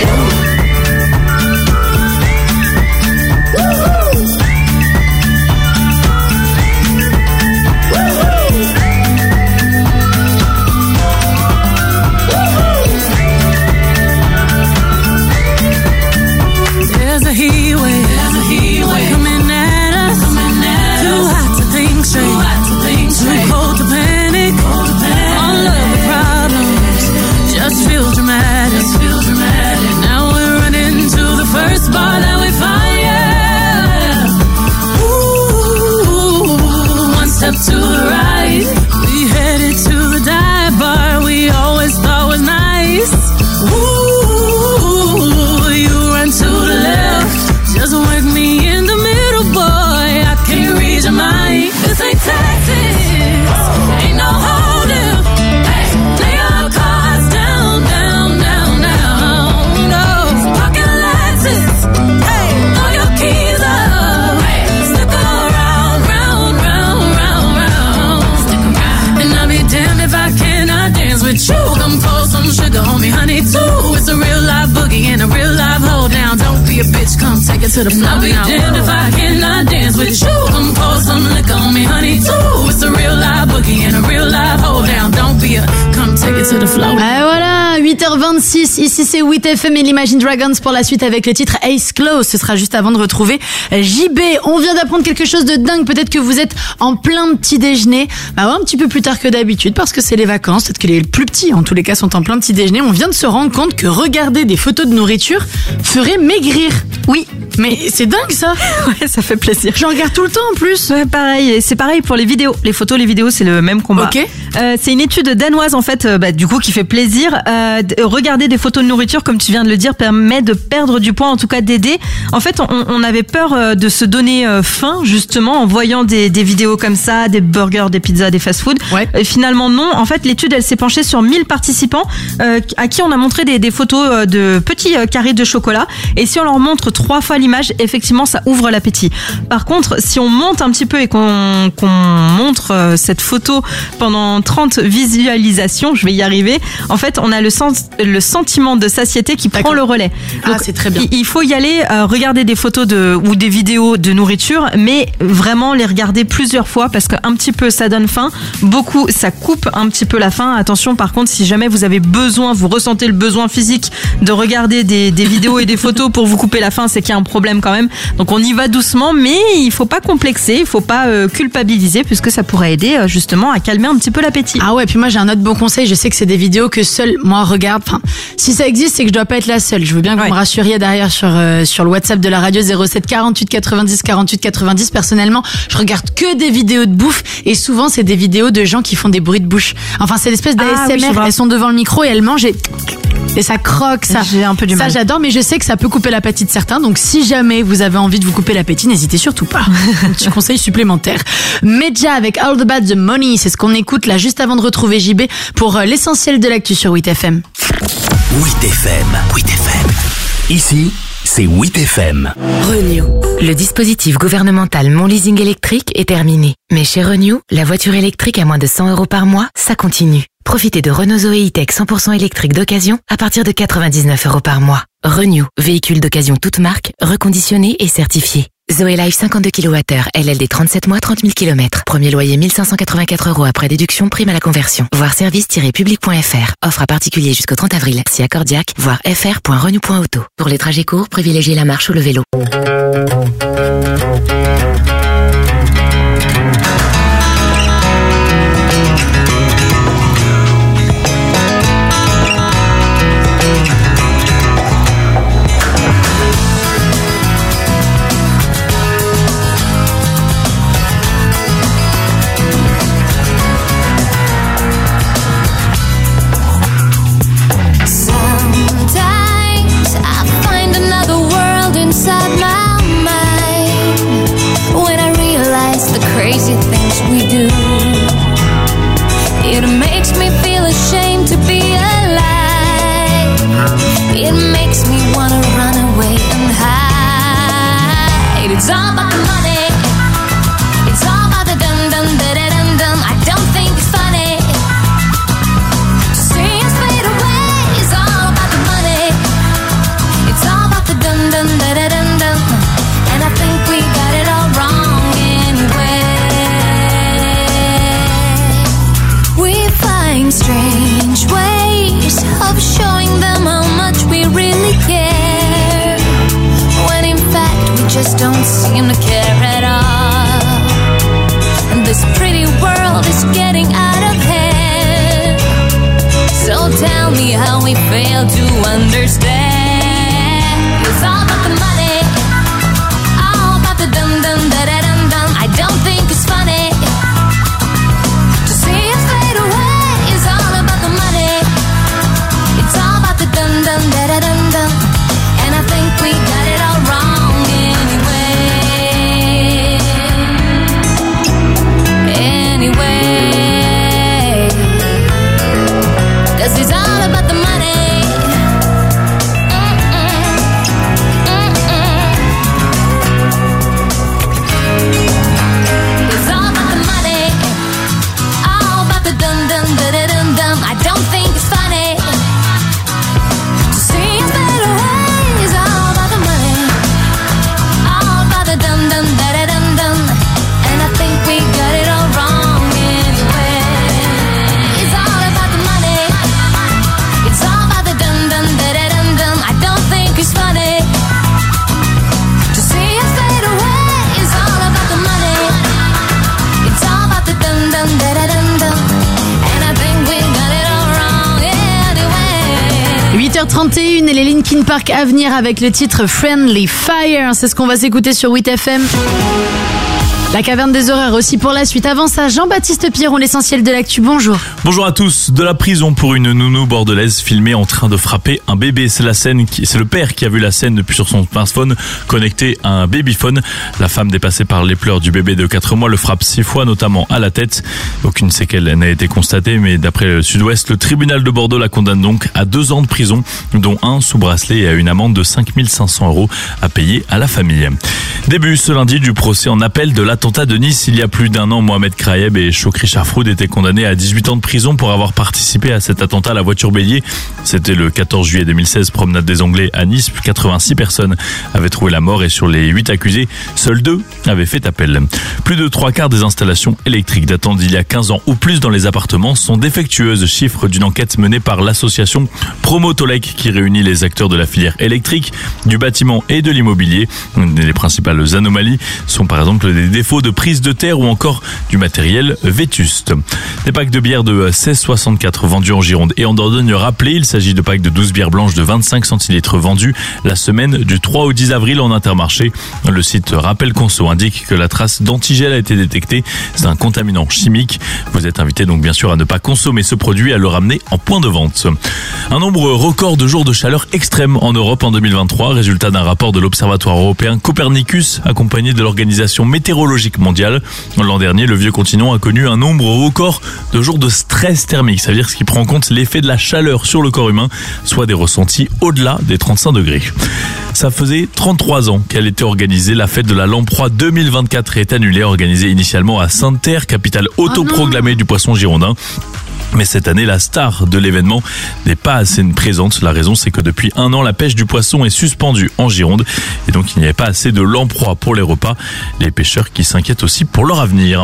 There's a heat wave, there's a heat wave coming at us, coming at too us. Hot to think straight, too hot to think be a bitch, come take it to the floor. I'll be damned if I cannot dance with you. Come pour some liquor on me, honey, too. It's a real live boogie and a real live hold down. Don't be a, come take it to the floor. Ah voilà, huit heures vingt-six, ici c'est huit F M et l'Imagine Dragons pour la suite avec le titre Ace Close. Ce sera juste avant de retrouver J B. On vient d'apprendre quelque chose de dingue. Peut-être que vous êtes en plein petit déjeuner, bah ouais, un petit peu plus tard que d'habitude parce que c'est les vacances. Peut-être que les plus petits, en tous les cas, sont en plein petit déjeuner. On vient de se rendre compte que regarder des photos de nourriture ferait maigrir. Oui. Mais c'est dingue ça. Ouais, ça fait plaisir. J'en regarde tout le temps en plus. Ouais, pareil. Et c'est pareil pour les vidéos. Les photos, les vidéos, c'est le même combat. Ok. Euh, c'est une étude danoise en fait, euh, bah, du coup, qui fait plaisir. Euh, regarder des photos de nourriture, comme tu viens de le dire, permet de perdre du poids, en tout cas d'aider. En fait, on, on avait peur euh, de se donner euh, faim justement en voyant des, des vidéos comme ça, des burgers, des pizzas, des fast-food. Ouais. Et finalement non. En fait, l'étude, elle s'est penchée sur mille participants euh, à qui on a montré des, des photos de petits euh, carrés de chocolat. Et si on leur montre trois fois l'image, effectivement, ça ouvre l'appétit. Par contre, si on monte un petit peu et qu'on qu'on montre euh, cette photo pendant trente visualisations, je vais y arriver, en fait, on a le, sens, le sentiment de satiété qui D'accord. prend le relais. Donc, ah, c'est très bien. Il faut y aller, euh, regarder des photos de, ou des vidéos de nourriture, mais vraiment les regarder plusieurs fois parce qu'un petit peu, ça donne faim. Beaucoup, ça coupe un petit peu la faim. Attention, par contre, si jamais vous avez besoin, vous ressentez le besoin physique de regarder des, des vidéos et des photos pour vous couper la faim, c'est qu'il y a un problème quand même. Donc on y va doucement, mais il faut pas complexer, il faut pas euh, culpabiliser puisque ça pourrait aider euh, justement à calmer un petit peu l'appétit. Ah ouais, puis moi j'ai un autre bon conseil, je sais que c'est des vidéos que seul moi regarde. Enfin, si ça existe, c'est que je dois pas être la seule. Je veux bien que ouais. vous me rassuriez derrière sur euh, sur le WhatsApp de la radio zéro sept quarante-huit quatre-vingt-dix quarante-huit quatre-vingt-dix. Personnellement, je regarde que des vidéos de bouffe et souvent c'est des vidéos de gens qui font des bruits de bouche. Enfin, c'est l'espèce d'A S M R, ah, oui, elles sont devant le micro et elles mangent et et ça croque, ça. J'ai un peu du ça, mal. Ça, j'adore, mais je sais que ça peut couper l'appétit de certains. Donc, si jamais vous avez envie de vous couper l'appétit, n'hésitez surtout pas. Un petit conseil supplémentaire. Medja avec All the Bad the Money, c'est ce qu'on écoute là juste avant de retrouver J B pour l'essentiel de l'actu sur huit F M. huit F M. huit F M. Ici, c'est huit F M. Renew. Le dispositif gouvernemental Mon Leasing électrique est terminé. Mais chez Renew, la voiture électrique à moins de cent euros par mois, ça continue. Profitez de Renault Zoé E-Tech cent pour cent électrique d'occasion à partir de quatre-vingt-dix-neuf euros par mois. Renew, véhicule d'occasion toute marque, reconditionné et certifié. Zoé Life cinquante-deux kilowattheures, L L D trente-sept mois, trente mille kilomètres. Premier loyer mille cinq cent quatre-vingt-quatre euros après déduction, prime à la conversion. Voir service tiret public point f r. Offre à particulier jusqu'au trente avril. Si accordiaque, voir f r point renew point auto. Pour les trajets courts, privilégiez la marche ou le vélo. Crazy things we do. It makes me feel ashamed to be alive. It makes me wanna run away and hide. It's all about the money. It's all about the dum dum da da dum dum. I don't think it's funny to see us fade away. It's all about the money. It's all about the dum dum da da dum dum. And I think we got it all wrong anyway. Strange ways of showing them how much we really care, when in fact we just don't seem to care at all. And this pretty world is getting out of hand. So tell me how we fail to understand. It's all about the money, all about the dum dum da da dum dum. I don't think it's funny to see us fade away. Dum dum da da dum dum, and I think we got it all wrong anyway. Anyway, 'cause it's all about the money. trente et une et les Linkin Park à venir avec le titre Friendly Fire. C'est ce qu'on va s'écouter sur huit F M. La caverne des horreurs aussi pour la suite. Avant ça, Jean-Baptiste Piron, l'essentiel de l'actu. Bonjour. Bonjour à tous. De la prison pour une nounou bordelaise filmée en train de frapper un bébé. C'est la scène qui, c'est le père qui a vu la scène depuis sur son smartphone connecté à un babyphone. La femme dépassée par les pleurs du bébé de quatre mois le frappe six fois, notamment à la tête. Aucune séquelle n'a été constatée, mais d'après le Sud-Ouest, le tribunal de Bordeaux la condamne donc à deux ans de prison, dont un sous bracelet et à une amende de cinq mille cinq cents euros à payer à la famille. Début ce lundi du procès en appel de l'attentat de Nice. Il y a plus d'un an, Mohamed Graeb et Chokri Chafroud étaient condamnés à dix-huit ans de prison pour avoir participé à cet attentat à la voiture bélier. C'était le quatorze juillet deux mille seize, promenade des Anglais à Nice. quatre-vingt-six personnes avaient trouvé la mort et sur les huit accusés, seuls deux avaient fait appel. Plus de trois quarts des installations électriques datant d'il y a quinze ans ou plus dans les appartements sont défectueuses. Chiffre d'une enquête menée par l'association Promotolec qui réunit les acteurs de la filière électrique, du bâtiment et de l'immobilier. Les principales anomalies sont par exemple des défauts de prise de terre ou encore du matériel vétuste. Des packs de bières de seize soixante-quatre vendus en Gironde et en Dordogne rappelés. Il s'agit de packs de douze bières blanches de vingt-cinq centilitres vendus la semaine du trois au dix avril en Intermarché. Le site Rappel Conso indique que la trace d'antigel a été détectée. C'est un contaminant chimique. Vous êtes invité donc bien sûr à ne pas consommer ce produit et à le ramener en point de vente. Un nombre record de jours de chaleur extrême en Europe en deux mille vingt-trois, résultat d'un rapport de l'Observatoire européen Copernicus accompagné de l'Organisation météorologique mondiale. L'an dernier, le vieux continent a connu un nombre record de jours de stress thermique. Ça veut dire ce qui prend en compte l'effet de la chaleur sur le corps humain, soit des ressentis au-delà des trente-cinq degrés. Ça faisait trente-trois ans qu'elle était organisée. La fête de la Lamproie deux mille vingt-quatre est annulée, organisée initialement à Sainte-Terre, capitale autoproclamée du poisson girondin. Mais cette année, la star de l'événement n'est pas assez présente. La raison, c'est que depuis un an, la pêche du poisson est suspendue en Gironde. Et donc, il n'y avait pas assez de lamproie pour les repas. Les pêcheurs qui s'inquiètent aussi pour leur avenir.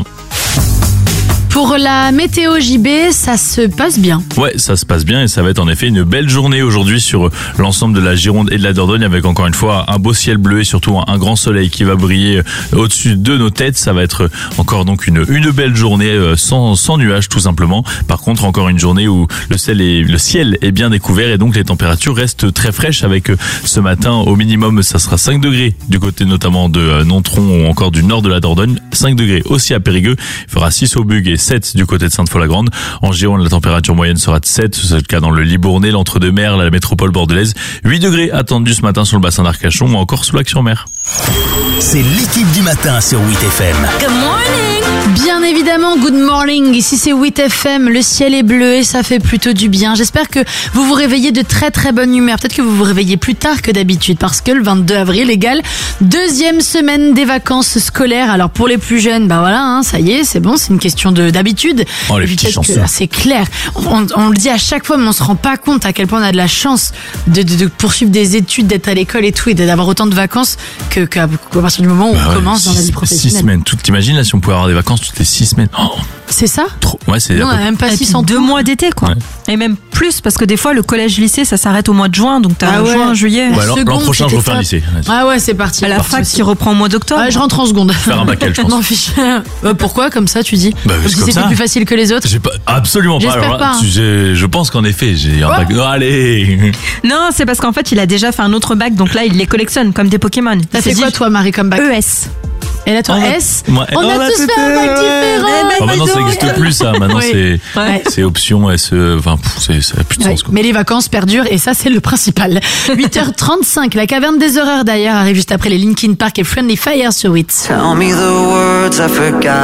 Pour la météo J B, ça se passe bien. Ouais, ça se passe bien et ça va être en effet une belle journée aujourd'hui sur l'ensemble de la Gironde et de la Dordogne avec encore une fois un beau ciel bleu et surtout un grand soleil qui va briller au-dessus de nos têtes. Ça va être encore donc une, une belle journée sans, sans nuages tout simplement. Par contre, encore une journée où le ciel est, le ciel est bien découvert et donc les températures restent très fraîches avec ce matin au minimum ça sera cinq degrés du côté notamment de Nontron ou encore du nord de la Dordogne. cinq degrés aussi à Périgueux. Il fera six au Bug et sept du côté de Sainte-Foy-la-Grande. En Gironde, la température moyenne sera de sept. C'est le cas dans le Libournais, l'Entre-deux-Mers, la métropole bordelaise. huit degrés attendus ce matin sur le bassin d'Arcachon ou encore sous Lac-sur-Mer. C'est l'équipe du matin sur huit F M. Good morning. Bien évidemment, good morning. Ici c'est huit F M. Le ciel est bleu et ça fait plutôt du bien. J'espère que vous vous réveillez de très très bonne humeur. Peut-être que vous vous réveillez plus tard que d'habitude parce que le vingt-deux avril égale deuxième semaine des vacances scolaires. Alors pour les plus jeunes, bah voilà, hein, ça y est, c'est bon, c'est une question de d'habitude. Oh, les petits chanceux. C'est clair. On, on le dit à chaque fois, mais on se rend pas compte à quel point on a de la chance de, de, de poursuivre des études, d'être à l'école et tout, et d'avoir autant de vacances que qu'à, qu'à partir du moment où bah on ouais, commence six, dans la vie professionnelle. Six semaines. Tout, t'imagines là si on pouvait avoir des vacances toutes les six semaines. Oh. C'est ça? Trop. Ouais, c'est. Non, on a même pas six cents. Deux mois d'été, quoi. Ouais. Et même plus, parce que des fois, le collège-lycée, ça s'arrête au mois de juin, donc t'as ah ouais. juin, juillet. Ouais, alors, l'an prochain, je refais un lycée. Ah ouais, c'est parti. À la fac qui reprend au mois d'octobre. Ah, je rentre en seconde. Faire un bac L, je pense. Non, fiche. Euh, pourquoi, comme ça, tu dis? Bah, parce que c'était plus facile que les autres. J'ai pas, absolument pas. Alors là, pas hein. tu, je pense qu'en effet, j'ai un bac. Oh, allez. Non, c'est parce qu'en fait, il a déjà fait un autre bac, donc là, il les collectionne comme des Pokémon. T'as fait quoi, toi, Marie, comme bac? E S. Et là, toi, S, moi, on, on a, a tous fait un bac différent. Oh, maintenant, ça n'existe plus, ça. Maintenant, oui. c'est, ouais. c'est option S E. Enfin, c'est, ça n'a plus de ouais. sens, quoi. Mais les vacances perdurent et ça, c'est le principal. huit heures trente-cinq, la caverne des horreurs, d'ailleurs, arrive juste après les Linkin Park et Friendly Fire sur huit. Tell me the words I've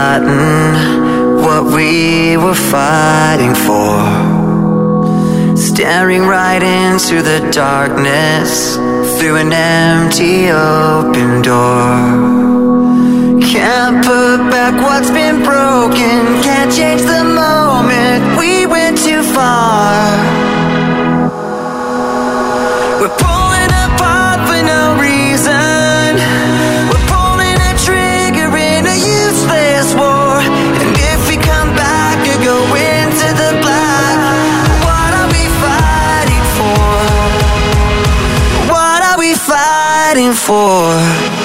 forgotten, what we were fighting for. Staring right into the darkness, through an empty open door. Can't put back what's been broken, can't change the moment, we went too far. We're pulling apart for no reason, we're pulling a trigger in a useless war. And if we come back or go into the black, what are we fighting for? What are we fighting for?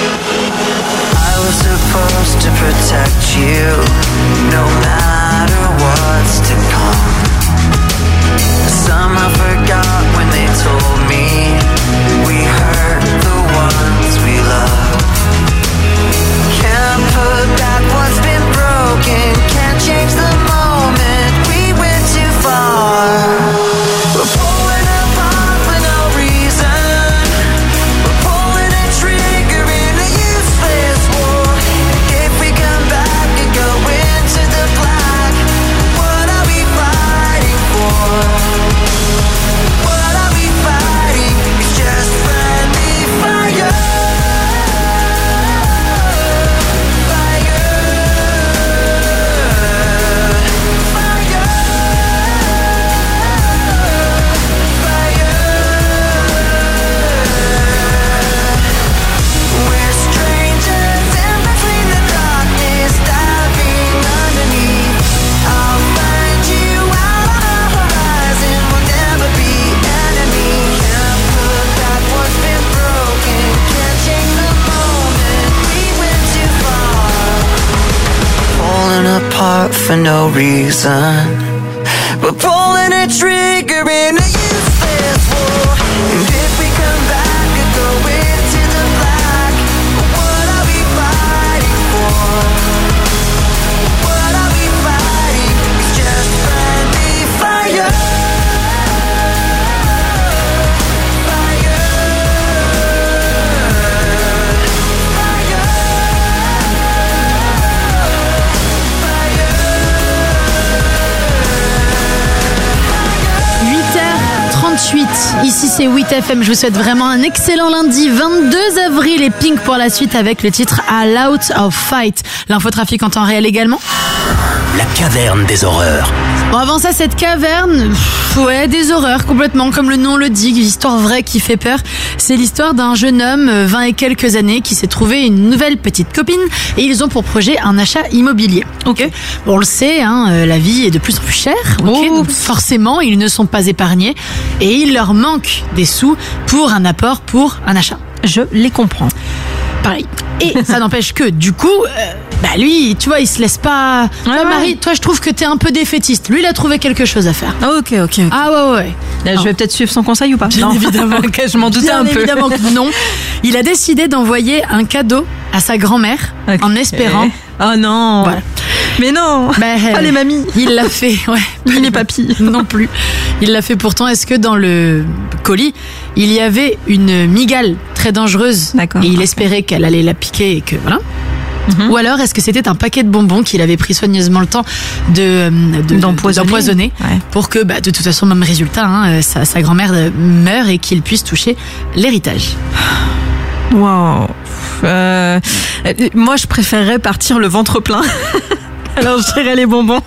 Supposed to protect you, no matter what's to come. I somehow forgot when they told me no reason. We're pulling a trigger in a useless war. And if we come back and go into the black, what are we fighting for? What are we fighting? It's just friendly fire. Ici c'est huit F M, je vous souhaite vraiment un excellent lundi vingt-deux avril et Pink pour la suite avec le titre All Out of Fight. L'infotrafic en temps réel également. La caverne des horreurs. Bon, avant ça, cette caverne, pff, ouais, des horreurs complètement, comme le nom le dit, une histoire vraie qui fait peur. C'est l'histoire d'un jeune homme, vingt et quelques années, qui s'est trouvé une nouvelle petite copine et ils ont pour projet un achat immobilier. Ok. Bon, on le sait, hein, euh, la vie est de plus en plus chère. Ok. Donc forcément, ils ne sont pas épargnés et il leur manque des sous pour un apport pour un achat. Je les comprends. Pareil. Et ça n'empêche que, du coup, euh, bah lui, tu vois, il se laisse pas... Ouais, toi, ouais. Marie, toi, je trouve que t'es un peu défaitiste. Lui, il a trouvé quelque chose à faire. Ah, ok, ok. Ah ouais, ouais. Là, je vais peut-être suivre son conseil ou pas? Bien Non. évidemment. Ok, je m'en doutais Bien un peu. évidemment que non. Il a décidé d'envoyer un cadeau à sa grand-mère Ok. en espérant... Oh non. Voilà. Mais non. Bah, Pas les mamies. Il l'a fait, ouais. Ni les papilles. Non plus. Il l'a fait pourtant. Est-ce que dans le colis, il y avait une migale très dangereuse? D'accord. Et il espérait qu'elle allait la piquer et que voilà. Mhm. Ou alors, est-ce que c'était un paquet de bonbons qu'il avait pris soigneusement le temps de, de- D'empoisonner. d'empoisonner Ouais. pour que, bah, de toute façon, même résultat, hein, sa, sa grand-mère meure et qu'il puisse toucher l'héritage. Wow. Euh, euh, moi, je préférerais partir le ventre plein. Alors, je dirais les bonbons.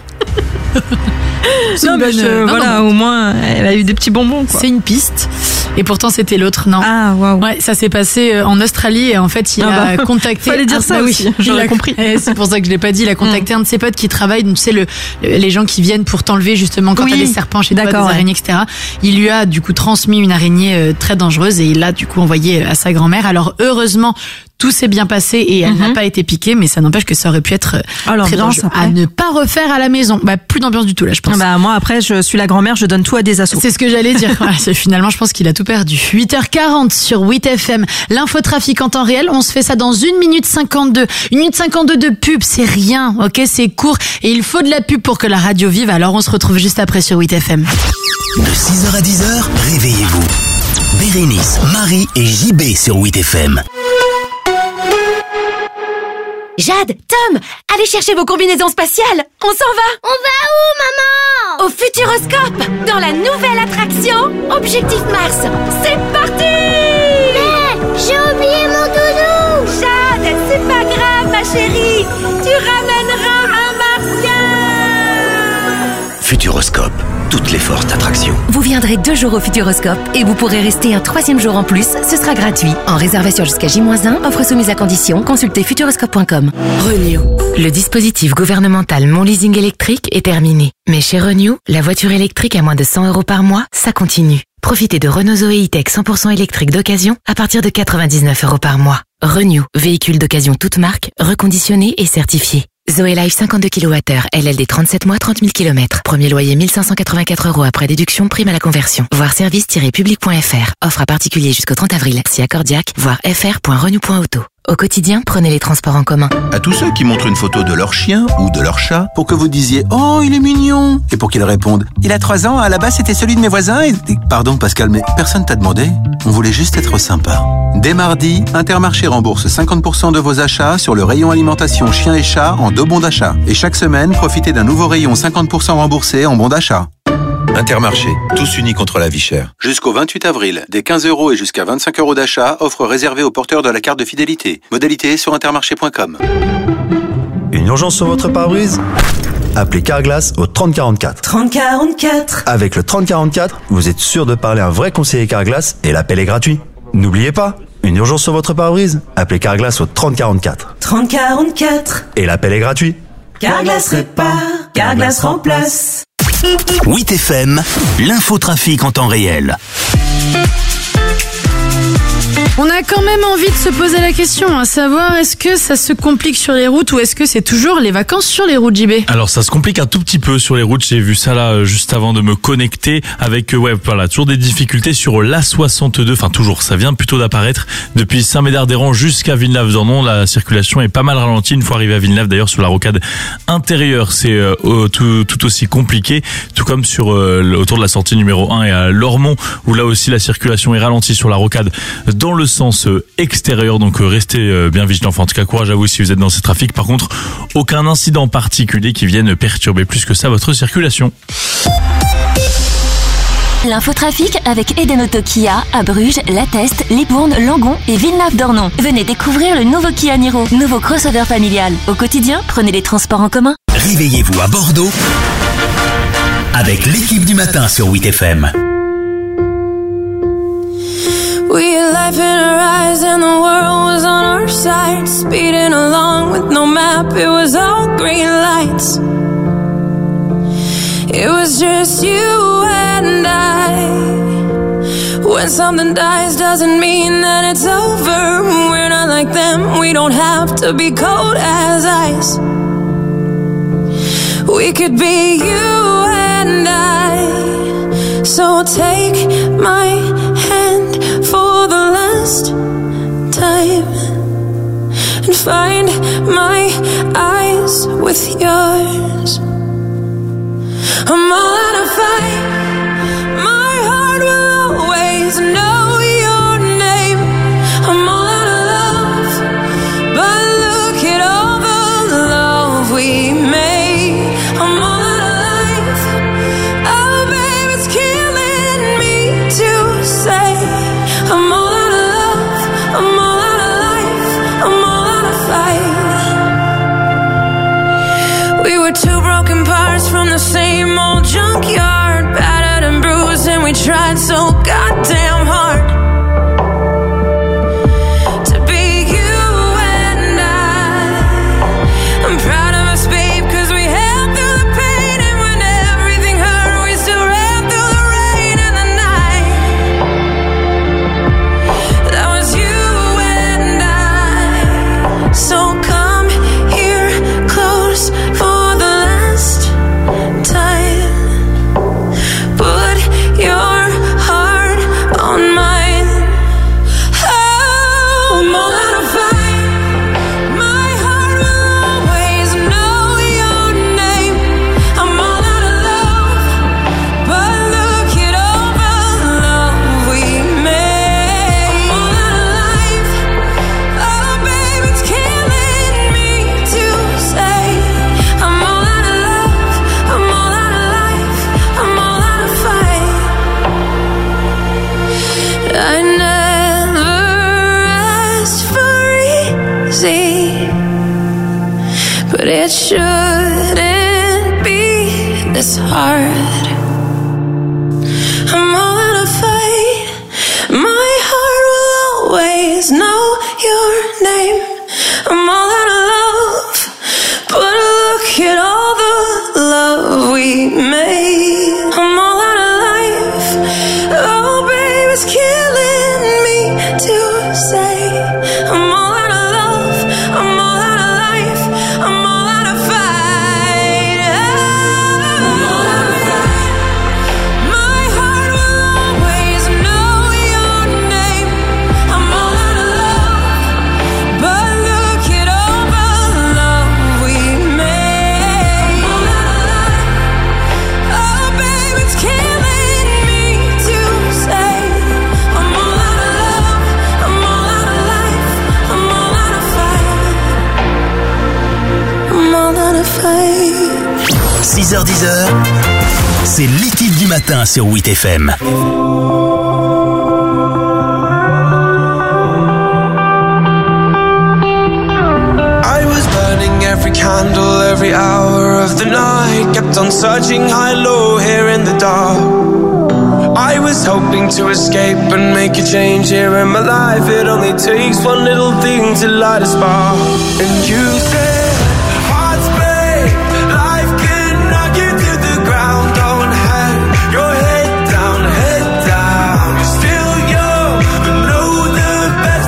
C'est Non, une mais bonne- je- non, voilà, non. au moins, elle a eu des petits bonbons, quoi. C'est une piste. Et pourtant, c'était l'autre, non. Ah, waouh. Ouais, ça s'est passé euh, en Australie et en fait, il Ah a bah, contacté. fallait dire Ah, ça bah oui, aussi, j'aurais il a- compris. Eh, c'est pour ça que je l'ai pas dit. Il a contacté un de ses potes qui travaille, tu sais, le, le- les gens qui viennent pour t'enlever justement quand Oui, t'as des serpents chez toi, des d'accord, ouais. araignées, et cetera. Il lui a du coup transmis une araignée euh, très dangereuse et il l'a du coup envoyé à sa grand-mère. Alors heureusement, tout s'est bien passé et elle Mhm. n'a pas été piquée, mais ça n'empêche que ça aurait pu être euh, Ah, très l'ambiance, dangereux. après. À ne pas refaire à la maison. Bah, plus d'ambiance du tout là, je pense. Bah, moi, après, je suis la grand-mère, je donne tout à des assos. C'est ce que j'allais dire. Voilà, c'est- finalement, je pense qu'il a tout perdu. huit heures quarante sur huit F M. L'infotrafic en temps réel. On se fait ça dans une minute cinquante-deux. une minute cinquante-deux de pub, c'est rien. Ok, c'est court. Et il faut de la pub pour que la radio vive. Alors, on se retrouve juste après sur huit F M. De six heures à dix heures, réveillez-vous. Bérénice, Marie et J B sur huit F M. Jade, Tom, allez chercher vos combinaisons spatiales. On s'en va. On va où, maman? Au Futuroscope, dans la nouvelle attraction Objectif Mars. C'est parti. Mais j'ai oublié mon doudou. Jade, c'est pas grave, ma chérie. Tu ramèneras un martien. Futuroscope, toutes les forces d'attraction. Vous viendrez deux jours au Futuroscope et vous pourrez rester un troisième jour en plus. Ce sera gratuit. En réservation jusqu'à J moins un, offre soumise à condition. Consultez futuroscope point com. Renew. Le dispositif gouvernemental Mon Leasing électrique est terminé. Mais chez Renew, la voiture électrique à moins de cent euros par mois, ça continue. Profitez de Renault Zoé E-Tech cent pour cent électrique d'occasion à partir de quatre-vingt-dix-neuf euros par mois. Renew, véhicule d'occasion toute marque, reconditionné et certifié. Zoé Life cinquante-deux kilowattheures, L L D trente-sept mois, trente mille kilomètres. Premier loyer mille cinq cent quatre-vingt-quatre euros après déduction, prime à la conversion. Voir service tiret public point f r. Offre à particulier jusqu'au trente avril. Si accordiaque, voir f r point renew point auto. Au quotidien, prenez les transports en commun. À tous ceux qui montrent une photo de leur chien ou de leur chat pour que vous disiez « Oh, il est mignon !» et pour qu'ils répondent « Il a trois ans, à la base c'était celui de mes voisins et... » Pardon Pascal, mais personne t'a demandé. On voulait juste être sympa. Dès mardi, Intermarché rembourse cinquante pour cent de vos achats sur le rayon alimentation chien et chat en deux bons d'achat. Et chaque semaine, profitez d'un nouveau rayon cinquante pour cent remboursé en bons d'achat. Intermarché, tous unis contre la vie chère. Jusqu'au vingt-huit avril, des quinze euros et jusqu'à vingt-cinq euros d'achat, offre réservée aux porteurs de la carte de fidélité. Modalité sur intermarché point com. Une urgence sur votre pare-brise? Appelez Carglass au trente quarante-quatre. trente quarante-quatre. Avec le trente quarante-quatre, vous êtes sûr de parler à un vrai conseiller Carglass et l'appel est gratuit. N'oubliez pas, une urgence sur votre pare-brise? Appelez Carglass au trente quarante-quatre. trente quarante-quatre. Et l'appel est gratuit. Carglass répare, Carglass remplace. huit F M, l'infotrafic en temps réel. On a quand même envie de se poser la question, à savoir est-ce que ça se complique sur les routes ou est-ce que c'est toujours les vacances sur les routes, J B? Alors ça se complique un tout petit peu sur les routes, j'ai vu ça là juste avant de me connecter avec, ouais, voilà, toujours des difficultés sur l'A soixante-deux, enfin toujours, ça vient plutôt d'apparaître depuis Saint-Médard-des-Rangs jusqu'à Villeneuve-d'Ornon, la circulation est pas mal ralentie une fois arrivé à Villeneuve, d'ailleurs sur la rocade intérieure c'est euh, tout, tout aussi compliqué, tout comme sur euh, autour de la sortie numéro un et à Lormont où là aussi la circulation est ralentie sur la rocade dans le sens euh, extérieur, donc euh, restez euh, bien vigilants, enfin, en tout cas courage à vous si vous êtes dans ces trafics. Par contre, aucun incident particulier qui vienne perturber plus que ça votre circulation. L'infotrafic avec Eden Auto Kia à Bruges, La Teste, Libourne, Langon et Villeneuve-d'Ornon. Venez découvrir le nouveau Kia Niro, nouveau crossover familial. Au quotidien, prenez les transports en commun. Réveillez-vous à Bordeaux avec l'équipe du matin sur huit F M. We had life in our eyes and the world was on our side. Speeding along with no map, it was all green lights. It was just you and I. When something dies doesn't mean that it's over. We're not like them, we don't have to be cold as ice. We could be you and I. So take my hand for the last time and find my eyes with yours. I'm all out of fight. My heart will always know your name. I'm all out of love, but look at all the love we made. I'm all out of life. Oh, babe, it's killing me to say. I'm all out of love. I'm all out of life. I'm all out of fight. We were two broken parts from the same old junkyard, battered and bruised, and we tried so goddamn hard to be you and I. I'm proud of us, babe, cause we held through the pain, and when everything hurt, we still ran through the rain and the night. That was you and I. So come here close for the last time. Put your heart on mine. Oh, I'm all out of fight. My heart will always know your name. I'm all out of love, but look at all the love we made. I'm all out of life. Oh, babe, it's killing me to say. I'm all out of love. I'm all out of life. I'm all out of fight. I never asked for easy, but it shouldn't be this hard. I'm all out of fight. My heart will always know your name. I'm all out of love, but look at all the love we made. I'm all out of life. Oh, babe, it's killing me to say. I'm all out of love. I'm all out of life. I'm all out of fight. I'm all out of fight. My heart will always know your name. I'm all out of love, but look at all the love we made. I'm all out of life. Oh, babe, it's killing me to say. I'm all out of love. I'm all out of life. I'm all out of fight. I'm all out of fight. six heures dix, c'est l'équipe du matin sur huit F M. I was burning every candle, every hour of the night. Kept on searching high, low, here in the dark. I was hoping to escape and make a change here in my life. It only takes one little thing to light a spark. And you said, hearts break, life can knock you to the ground. Don't hang your head down, head down. You're still young, but know the better.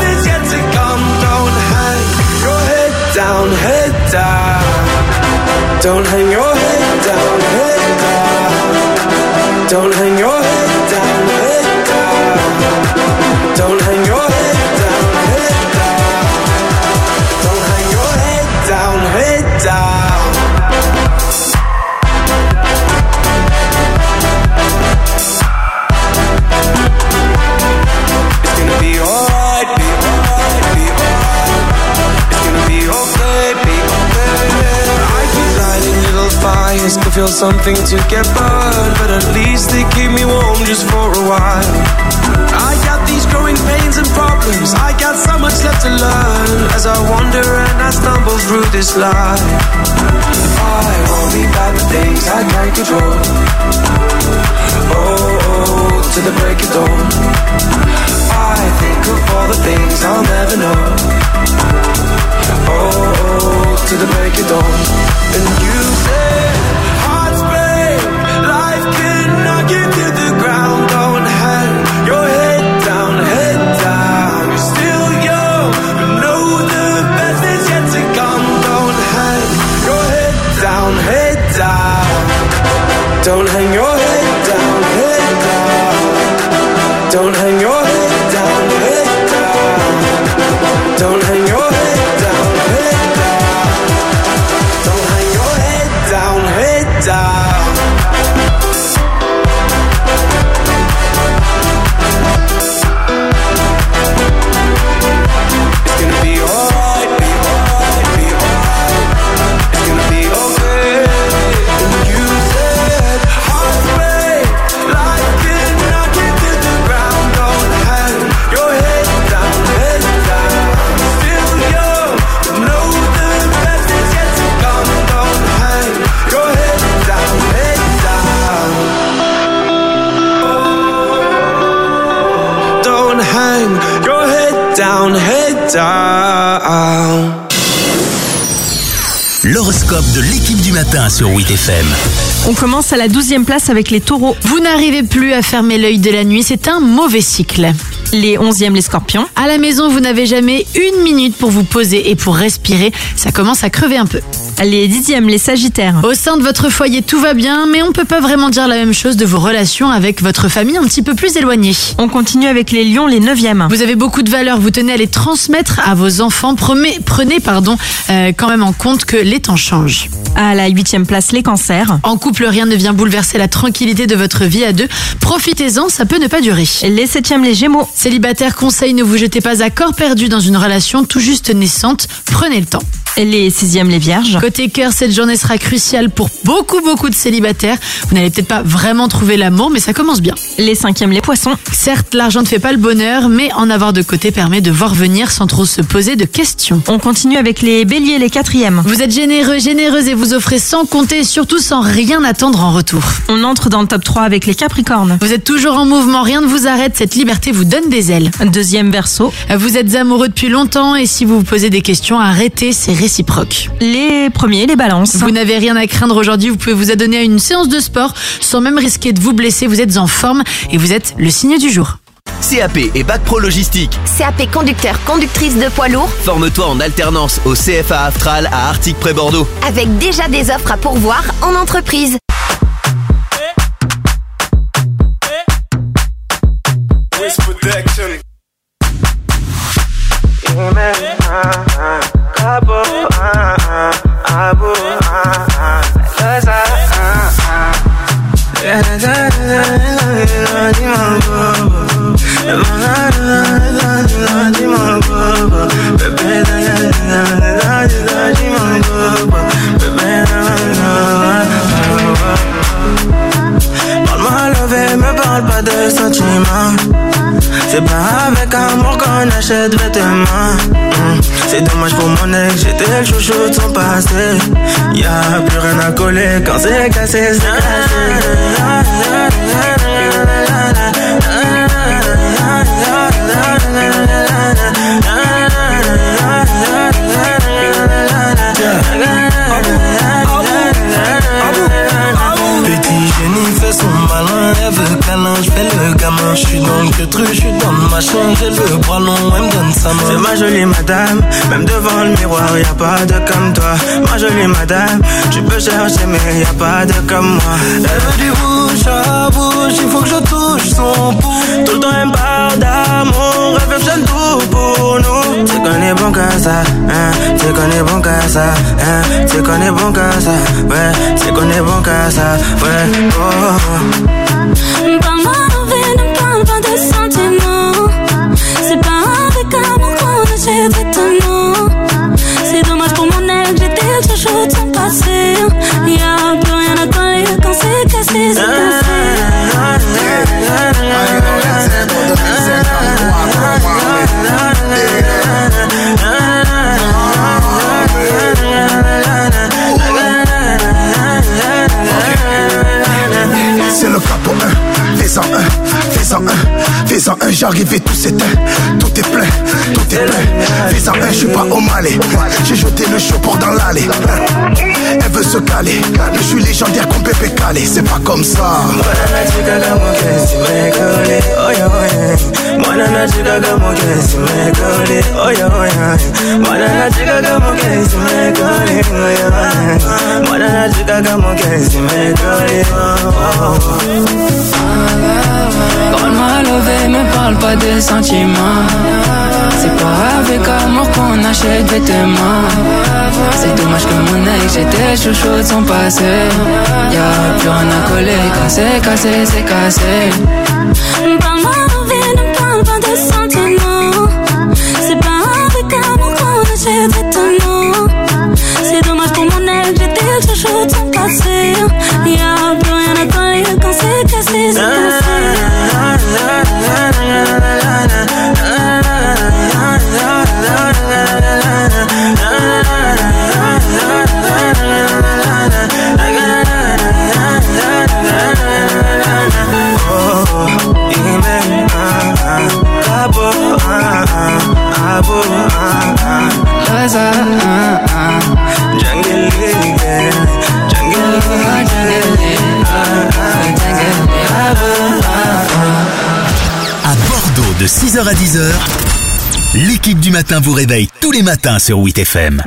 Don't hang your head down, head down. Don't hang your head down, head down. Don't hang your head down, head down. It's gonna be alright, be alright, be alright. It's gonna be okay, be okay. I keep lighting little fires to feel something to get burned, but at least they keep me warm just for a while. I got these growing pains and problems, I got so much left to learn as I wander and I stumble through this life. I worry about the things I can't control. Oh, oh, to the break of dawn. I think of all the things I'll never know. Oh, oh, to the break of dawn. And you say, hearts break, life can knock you to the ground. Don't hang your head down, head down. You're still young, but know the best is yet to come. Don't hang your head down, head down. Don't hang your head down, head down. Don't hang your head down, head down. Don't hang your head down, head down. Don't hang your head down, head down. It's gonna be alright, be alright, be alright. It's gonna be okay. And you said, hearts break, life can knock you to the ground. Don't hang your head down, head down. Still young, but know the best is yet to come. Don't hang your head down, head down. Don't hang your head down, head down. L'horoscope de l'équipe du matin sur huit F M. On commence à la douzième place avec les taureaux. Vous n'arrivez plus à fermer l'œil de la nuit, c'est un mauvais cycle. Les onzièmes, les scorpions. À la maison, vous n'avez jamais une minute pour vous poser et pour respirer. Ça commence à crever un peu. Les dixièmes, les sagittaires. Au sein de votre foyer, tout va bien, mais on ne peut pas vraiment dire la même chose de vos relations avec votre famille un petit peu plus éloignée. On continue avec les lions, les neuvièmes. Vous avez beaucoup de valeurs, vous tenez à les transmettre à vos enfants. Prenez, prenez pardon, euh, quand même en compte que les temps changent. À la huitième place, les cancers. En couple, rien ne vient bouleverser la tranquillité de votre vie à deux. Profitez-en, ça peut ne pas durer. Les septièmes, les gémeaux. Célibataire, conseil, ne vous jetez pas à corps perdu dans une relation tout juste naissante. Prenez le temps. Les sixièmes, les vierges. Côté cœur, cette journée sera cruciale pour beaucoup, beaucoup de célibataires. Vous n'allez peut-être pas vraiment trouver l'amour, mais ça commence bien. Les cinquièmes, les poissons. Certes, l'argent ne fait pas le bonheur, mais en avoir de côté permet de voir venir sans trop se poser de questions. On continue avec les béliers, les quatrièmes. Vous êtes généreux, généreuse et vous offrez sans compter et surtout sans rien attendre en retour. On entre dans le top trois avec les capricornes. Vous êtes toujours en mouvement, rien ne vous arrête, cette liberté vous donne des ailes. Deuxième verseau. Vous êtes amoureux depuis longtemps et si vous vous posez des questions, arrêtez, c'est réciproque. Les premiers, les balances. Vous n'avez rien à craindre aujourd'hui, vous pouvez vous adonner à une séance de sport sans même risquer de vous blesser, vous êtes en forme et vous êtes le signe du jour. C A P et Bac Pro Logistique. C A P conducteur, conductrice de poids lourd. Forme-toi en alternance au C F A Aftral à Arctic près Bordeaux. Avec déjà des offres à pourvoir en entreprise. Parle-moi levé, me parle pas de sentiments. C'est pas avec amour qu'on achète vêtements. mmh. C'est dommage pour mon ex, j'étais le chouchou de son passé. Y'a plus rien à coller quand c'est cassé, c'est cassé. Petit génie fait son malin, elle veut câlin, je fais le gamin. Je suis dans le queutru, je suis dans le machin, j'ai le bras long, elle me donne sa main. C'est ma jolie madame, même devant le miroir, y'a pas de comme toi. Ma jolie madame, tu peux chercher mais y'a pas de comme moi. Elle veut du bouche à bouche, ça, hein. C'est qu'on est bon qu'à ça, hein. C'est qu'on est bon qu'à ça, ouais. C'est qu'on est bon qu'à ça, ouais. Oh. Parle-moi d'envie, ne parle pas de sentiments. C'est pas avec amour qu'on achète étonnant. C'est dommage pour mon ex, j'étais trop chaud de son passé. Y'a plus rien à coller quand c'est cassé, c'est cassé. C'est le capo un, fais-en un, fais-en un, fais-en un, j'arrive et tout s'éteint, tout est plein, tout est plein, fais-en un, je suis pas au Malais, j'ai jeté le show pour dans l'allée, elle veut se caler, je suis légendaire comme Pépé Calé, c'est pas comme ça. Parle-moi levé, mais parle pas des sentiments. C'est pas avec amour qu'on achète vêtements. C'est dommage que mon ex, j'étais chouchou de son passé. Y'a plus rien à coller, quand c'est cassé, c'est cassé. Parle-moi d'envie, ne parle pas de sentiments. C'est pas avec amour qu'on achète vêtements. C'est dommage pour mon ex, j'étais chouchou de son passé. Y'a plus rien à coller, quand c'est cassé, c'est cassé. À Bordeaux de six heures à dix heures, l'équipe du matin vous réveille tous les matins sur huit F M.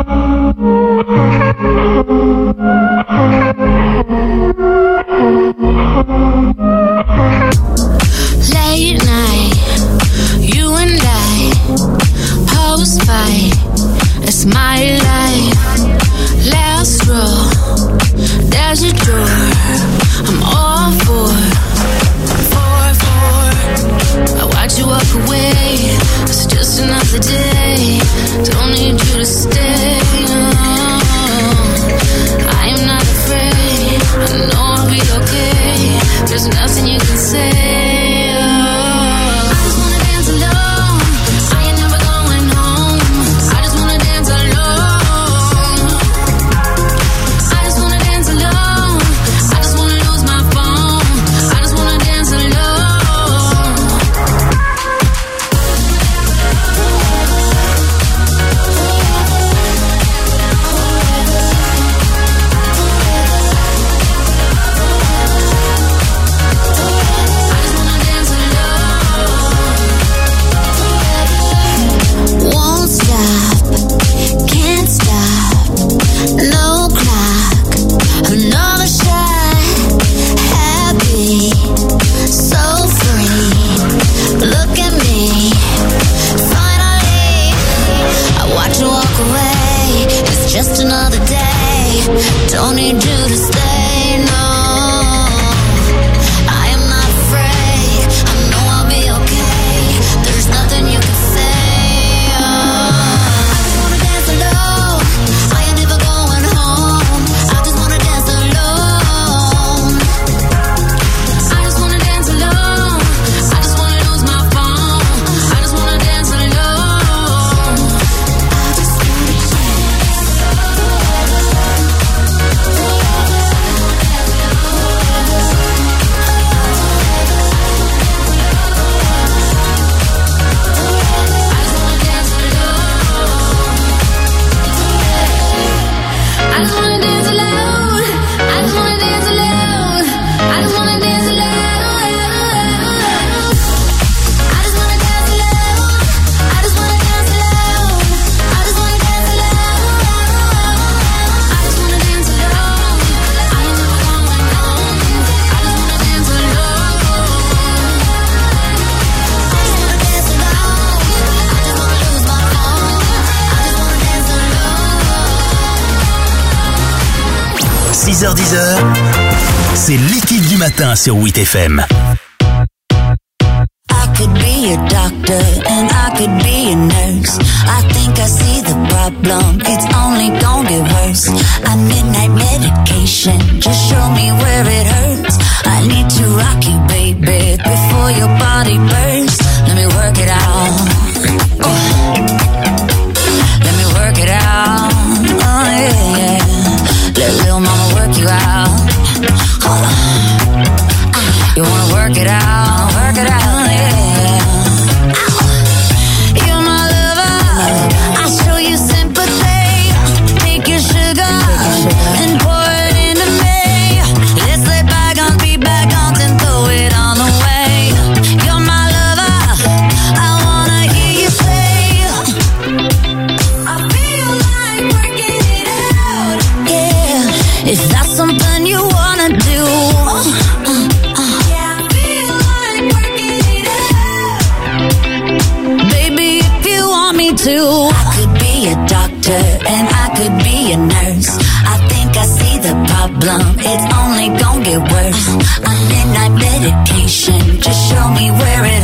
Late night, you and I, post fight, it's my life. Last row, there's a door, I'm all for, for, for. I watch you walk away, it's just another day. Don't need you to stay. Oh, I am not afraid, I know I'll be okay. six heures dix, c'est l'équipe du matin sur huit F M. I could be a doctor and I could be a nurse. I think I see the problem, it's only gonna get worse. I midnight medication, just show me where it hurts. I need to rock you, baby, before your body bursts. Let me work it out. Oh. Let me work it out. Oh yeah, yeah. Let little mama work you out. Oh. You wanna work it out, work it out. I could be a doctor and I could be a nurse. I think I see the problem, it's only gonna get worse. I'm midnight medication, just show me where it